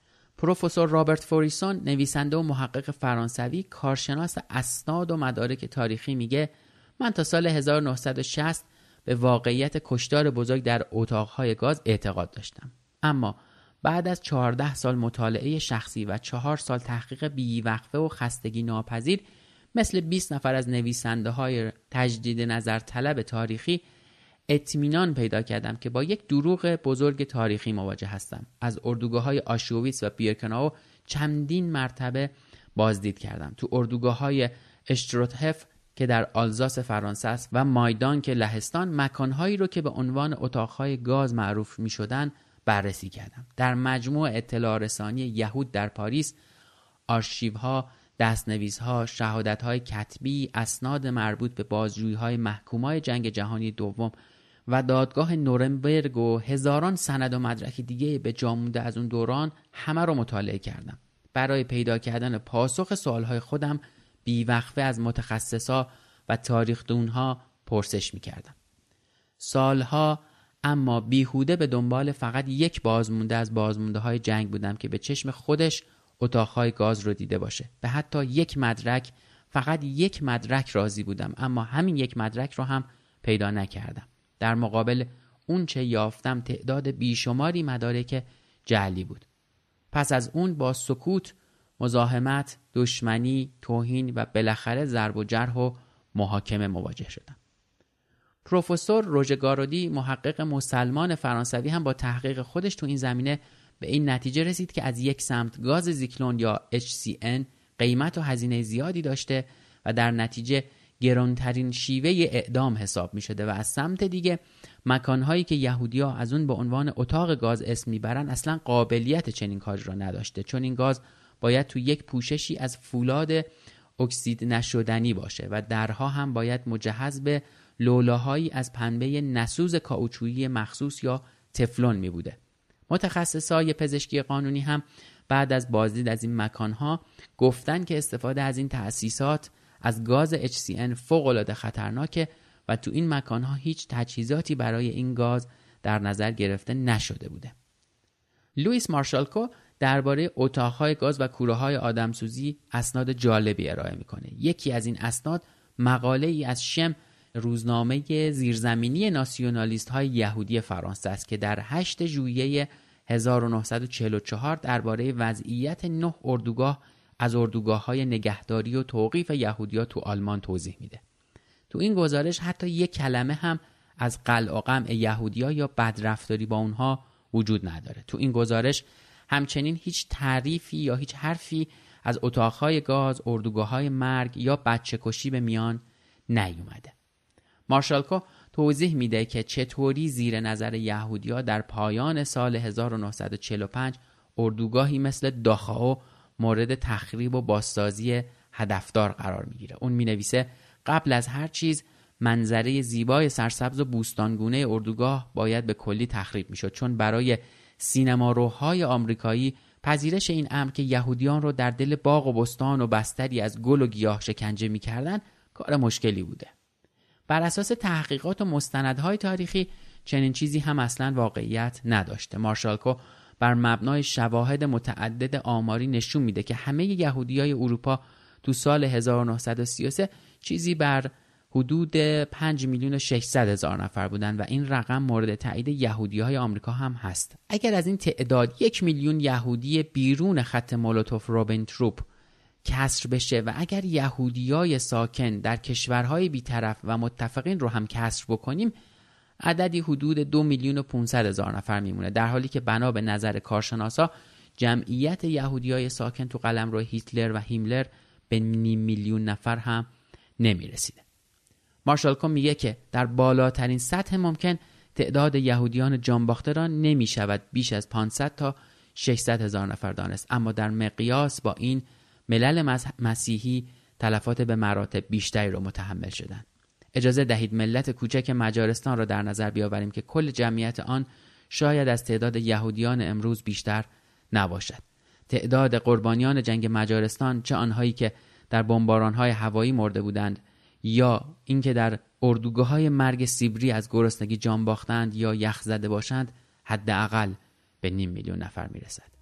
پروفسور رابرت فوریسون، نویسنده و محقق فرانسوی، کارشناس اسناد و مدارک تاریخی، میگه من تا سال هزار و نهصد و شصت به واقعیت کشتار بزرگ در اتاق‌های گاز اعتقاد داشتم. اما بعد از چهارده سال مطالعه شخصی و چهار سال تحقیق بی‌وقفه و خستگی ناپذیر مثل بیست نفر از نویسنده‌های تجدید نظر طلب تاریخی اطمینان پیدا کردم که با یک دروغ بزرگ تاریخی مواجه هستم. از اردوگاه‌های آشویتس و بیرکناو چندین مرتبه بازدید کردم. تو اردوگاه‌های اشتروتهف که در آلزاس فرانسه است و مایدان که لهستان، مکانهایی رو که به عنوان اتاق‌های گاز معروف می‌شدن بررسی کردم. در مجموع اطلاع رسانی یهود در پاریس، آرشیوها، دستنویس‌ها، شهادت‌های کتبی، اسناد مربوط به بازجویی‌های محکومای جنگ جهانی دوم و دادگاه نورنبرگ و هزاران سند و مدرک دیگه به جا مونده از اون دوران همه رو مطالعه کردم. برای پیدا کردن پاسخ سوال‌های خودم بی‌وقفه از متخصصا و تاریخ‌دون‌ها پرسش می‌کردم. سالها اما بیهوده به دنبال فقط یک بازمونده از بازمونده‌های جنگ بودم که به چشم خودش اتاق‌های گاز رو دیده باشه. به حتی یک مدرک، فقط یک مدرک راضی بودم، اما همین یک مدرک رو هم پیدا نکردم. در مقابل اون چه یافتم تعداد بیشماری مدارک جعلی بود. پس از اون با سکوت، مزاحمت، دشمنی، توهین و بالاخره ضرب و جرح و محاکمه مواجه شدم. پروفسور روژر گارودی، محقق مسلمان فرانسوی، هم با تحقیق خودش تو این زمینه به این نتیجه رسید که از یک سمت گاز زیکلون یا اچ سی ان قیمت و هزینه زیادی داشته و در نتیجه گرانترین شیوه اعدام حساب می شده و از سمت دیگه مکانهایی که یهودی‌ها از اون به عنوان اتاق گاز اسم میبرن اصلا قابلیت چنین کاری را نداشته، چون این گاز باید تو یک پوششی از فولاد اکسید نشدنی باشه و درها هم باید مجهز به لولاهایی از پنبه نسوز کائوچویی مخصوص یا تفلون می بوده. متخصصای پزشکی قانونی هم بعد از بازدید از این مکانها گفتن که استفاده از این تأسیسات از گاز اچ سی ان فوق‌العاده خطرناکه و تو این مکانها هیچ تجهیزاتی برای این گاز در نظر گرفته نشده بوده. لوئیس مارشالکو درباره اتاق‌های گاز و کوره‌های آدمسوزی اسناد جالبی ارائه می‌کنه. یکی از این اسناد مقاله‌ای از شم، روزنامه زیرزمینی ناسیونالیست‌های یهودی فرانسه است که در هشتم ژوئیه هزار و نهصد و چهل و چهار درباره وضعیت نه اردوگاه از اردوگاه‌های نگهداری و توقیف یهودی‌ها تو آلمان توضیح میده. تو این گزارش حتی یک کلمه هم از قلع و قمع یهودی‌ها یا بدرفتاری با اونها وجود نداره. تو این گزارش همچنین هیچ تعریفی یا هیچ حرفی از اتاق‌های گاز، اردوگاه‌های مرگ یا بچه‌کشی به میان نیومده. مارشالکو توضیح میده که چطوری زیر نظر یهودی‌ها در پایان سال هزار و نهصد و چهل و پنج اردوگاهی مثل داخاو مورد تخریب و بازسازی هدفدار قرار میگیره. اون مینویسه قبل از هر چیز منظره زیبای سرسبز و بوستانگونه اردوگاه باید به کلی تخریب میشد، چون برای سینماروهای آمریکایی پذیرش این امر که یهودیان رو در دل باغ و بستان و بستری از گل و گیاه شکنجه میکردن کار مشکلی بوده. بر اساس تحقیقات و مستندهای تاریخی چنین چیزی هم اصلا واقعیت نداشته. مارشالکو بر مبنای شواهد متعدد آماری نشون میده که همه یهودیای اروپا تو سال هزار و نهصد و سی و سه چیزی بر حدود پنج میلیون و ششصد هزار نفر بودن و این رقم مورد تایید یهودیهای آمریکا هم هست. اگر از این تعداد یک میلیون یهودی بیرون خط مولوتوف روبنتروپ کسر بشه و اگر یهودیای ساکن در کشورهای بیطرف و متفقین رو هم کسر بکنیم، عددی حدود دو میلیون و پانصد هزار نفر میمونه، در حالی که بنا به نظر کارشناسا جمعیت یهودیای ساکن تو قلمرو هیتلر و هیملر به نیم میلیون نفر هم نمیرسیده. مارشال کون میگه که در بالاترین سطح ممکن تعداد یهودیان جانباخته را نمیشود بیش از پانصد تا ششصد هزار نفر دانست، اما در مقیاس با این ملل مسیحی تلفات به مراتب بیشتری را متحمل شدند. اجازه دهید ملت کوچک مجارستان را در نظر بیاوریم که کل جمعیت آن شاید از تعداد یهودیان امروز بیشتر نباشد. تعداد قربانیان جنگ مجارستان، چه آنهایی که در بمباران‌های هوایی مرده بودند یا اینکه در اردوگاه‌های مرگ سیبری از گرسنگی جان باختند یا یخ زده باشند، حداقل به نیم میلیون نفر میرسد.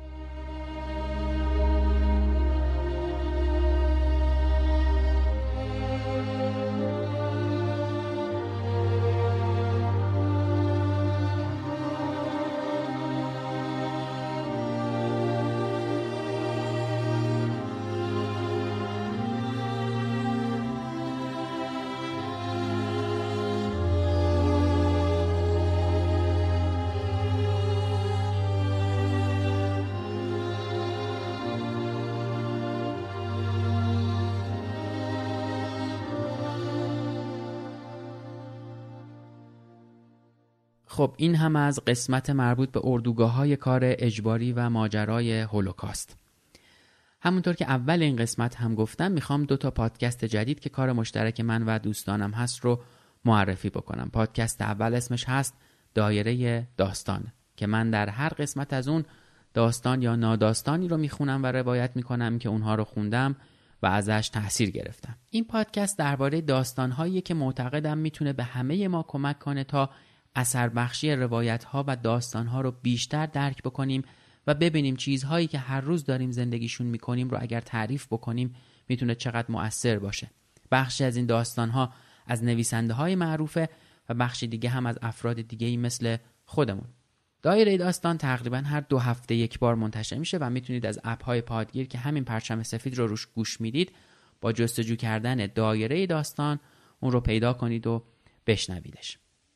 خب این هم از قسمت مربوط به اردوگاه‌های کار اجباری و ماجرای هولوکاست. همونطور که اول این قسمت هم گفتم، میخوام دو تا پادکست جدید که کار مشترک من و دوستانم هست رو معرفی بکنم. پادکست اول اسمش هست دایره داستان که من در هر قسمت از اون داستان یا ناداستانی رو میخونم و روایت میکنم که اونها رو خوندم و ازش تأثیر گرفتم. این پادکست درباره داستان‌هایی که معتقدم میتونه به همه ما کمک کنه تا اثر بخشی روایت‌ها و داستان‌ها رو بیشتر درک بکنیم و ببینیم چیزهایی که هر روز داریم زندگیشون میکنیم رو اگر تعریف بکنیم میتونه چقدر مؤثر باشه. بخشی از این داستان‌ها از نویسنده‌های معروفه و بخشی دیگه هم از افراد دیگه‌ای مثل خودمون. دایره داستان تقریبا هر دو هفته یک بار منتشر میشه و میتونید از اپ‌های پادگیر که همین پرچم سفید رو روش گوش میدید با جستجو کردن دایره داستان اون رو پیدا کنید و بشنویدش.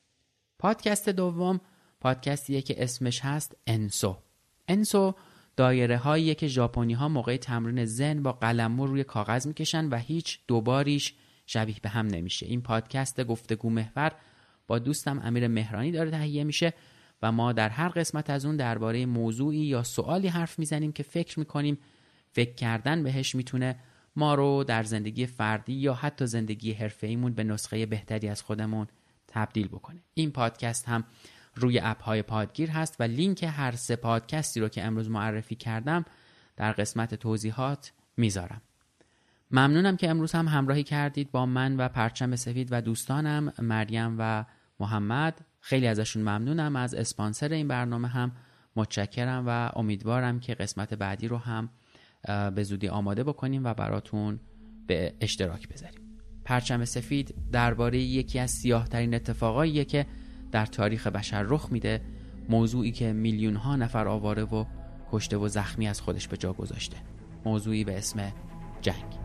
پادکست دوم پادکستیه که اسمش هست انسو. انسو دایره هاییه که ژاپنی ها موقع تمرین ذهن با قلمو روی کاغذ میکشن و هیچ دوباریش شبیه به هم نمیشه. این پادکست گفتگو محور با دوستم امیر مهرانی داره تهیه میشه و ما در هر قسمت از اون درباره موضوعی یا سوالی حرف میزنیم که فکر میکنیم فکر کردن بهش میتونه ما رو در زندگی فردی یا حتی زندگی حرفه‌ایمون به نسخه بهتری از خودمون تبدیل بکنه. این پادکست هم روی اپ‌های پادگیر هست و لینک هر سه پادکستی رو که امروز معرفی کردم در قسمت توضیحات میذارم. ممنونم که امروز هم همراهی کردید با من و پرچم سفید و دوستانم مریم و محمد. خیلی ازشون ممنونم. از اسپانسر این برنامه هم متشکرم و امیدوارم که قسمت بعدی رو هم به زودی آماده بکنیم و براتون به اشتراک بذاریم. پرچم سفید درباره یکی از سیاه‌ترین اتفاقاییه که در تاریخ بشر رخ میده، موضوعی که میلیون ها نفر آواره و کشته و زخمی از خودش به جا گذاشته، موضوعی به اسم جنگ.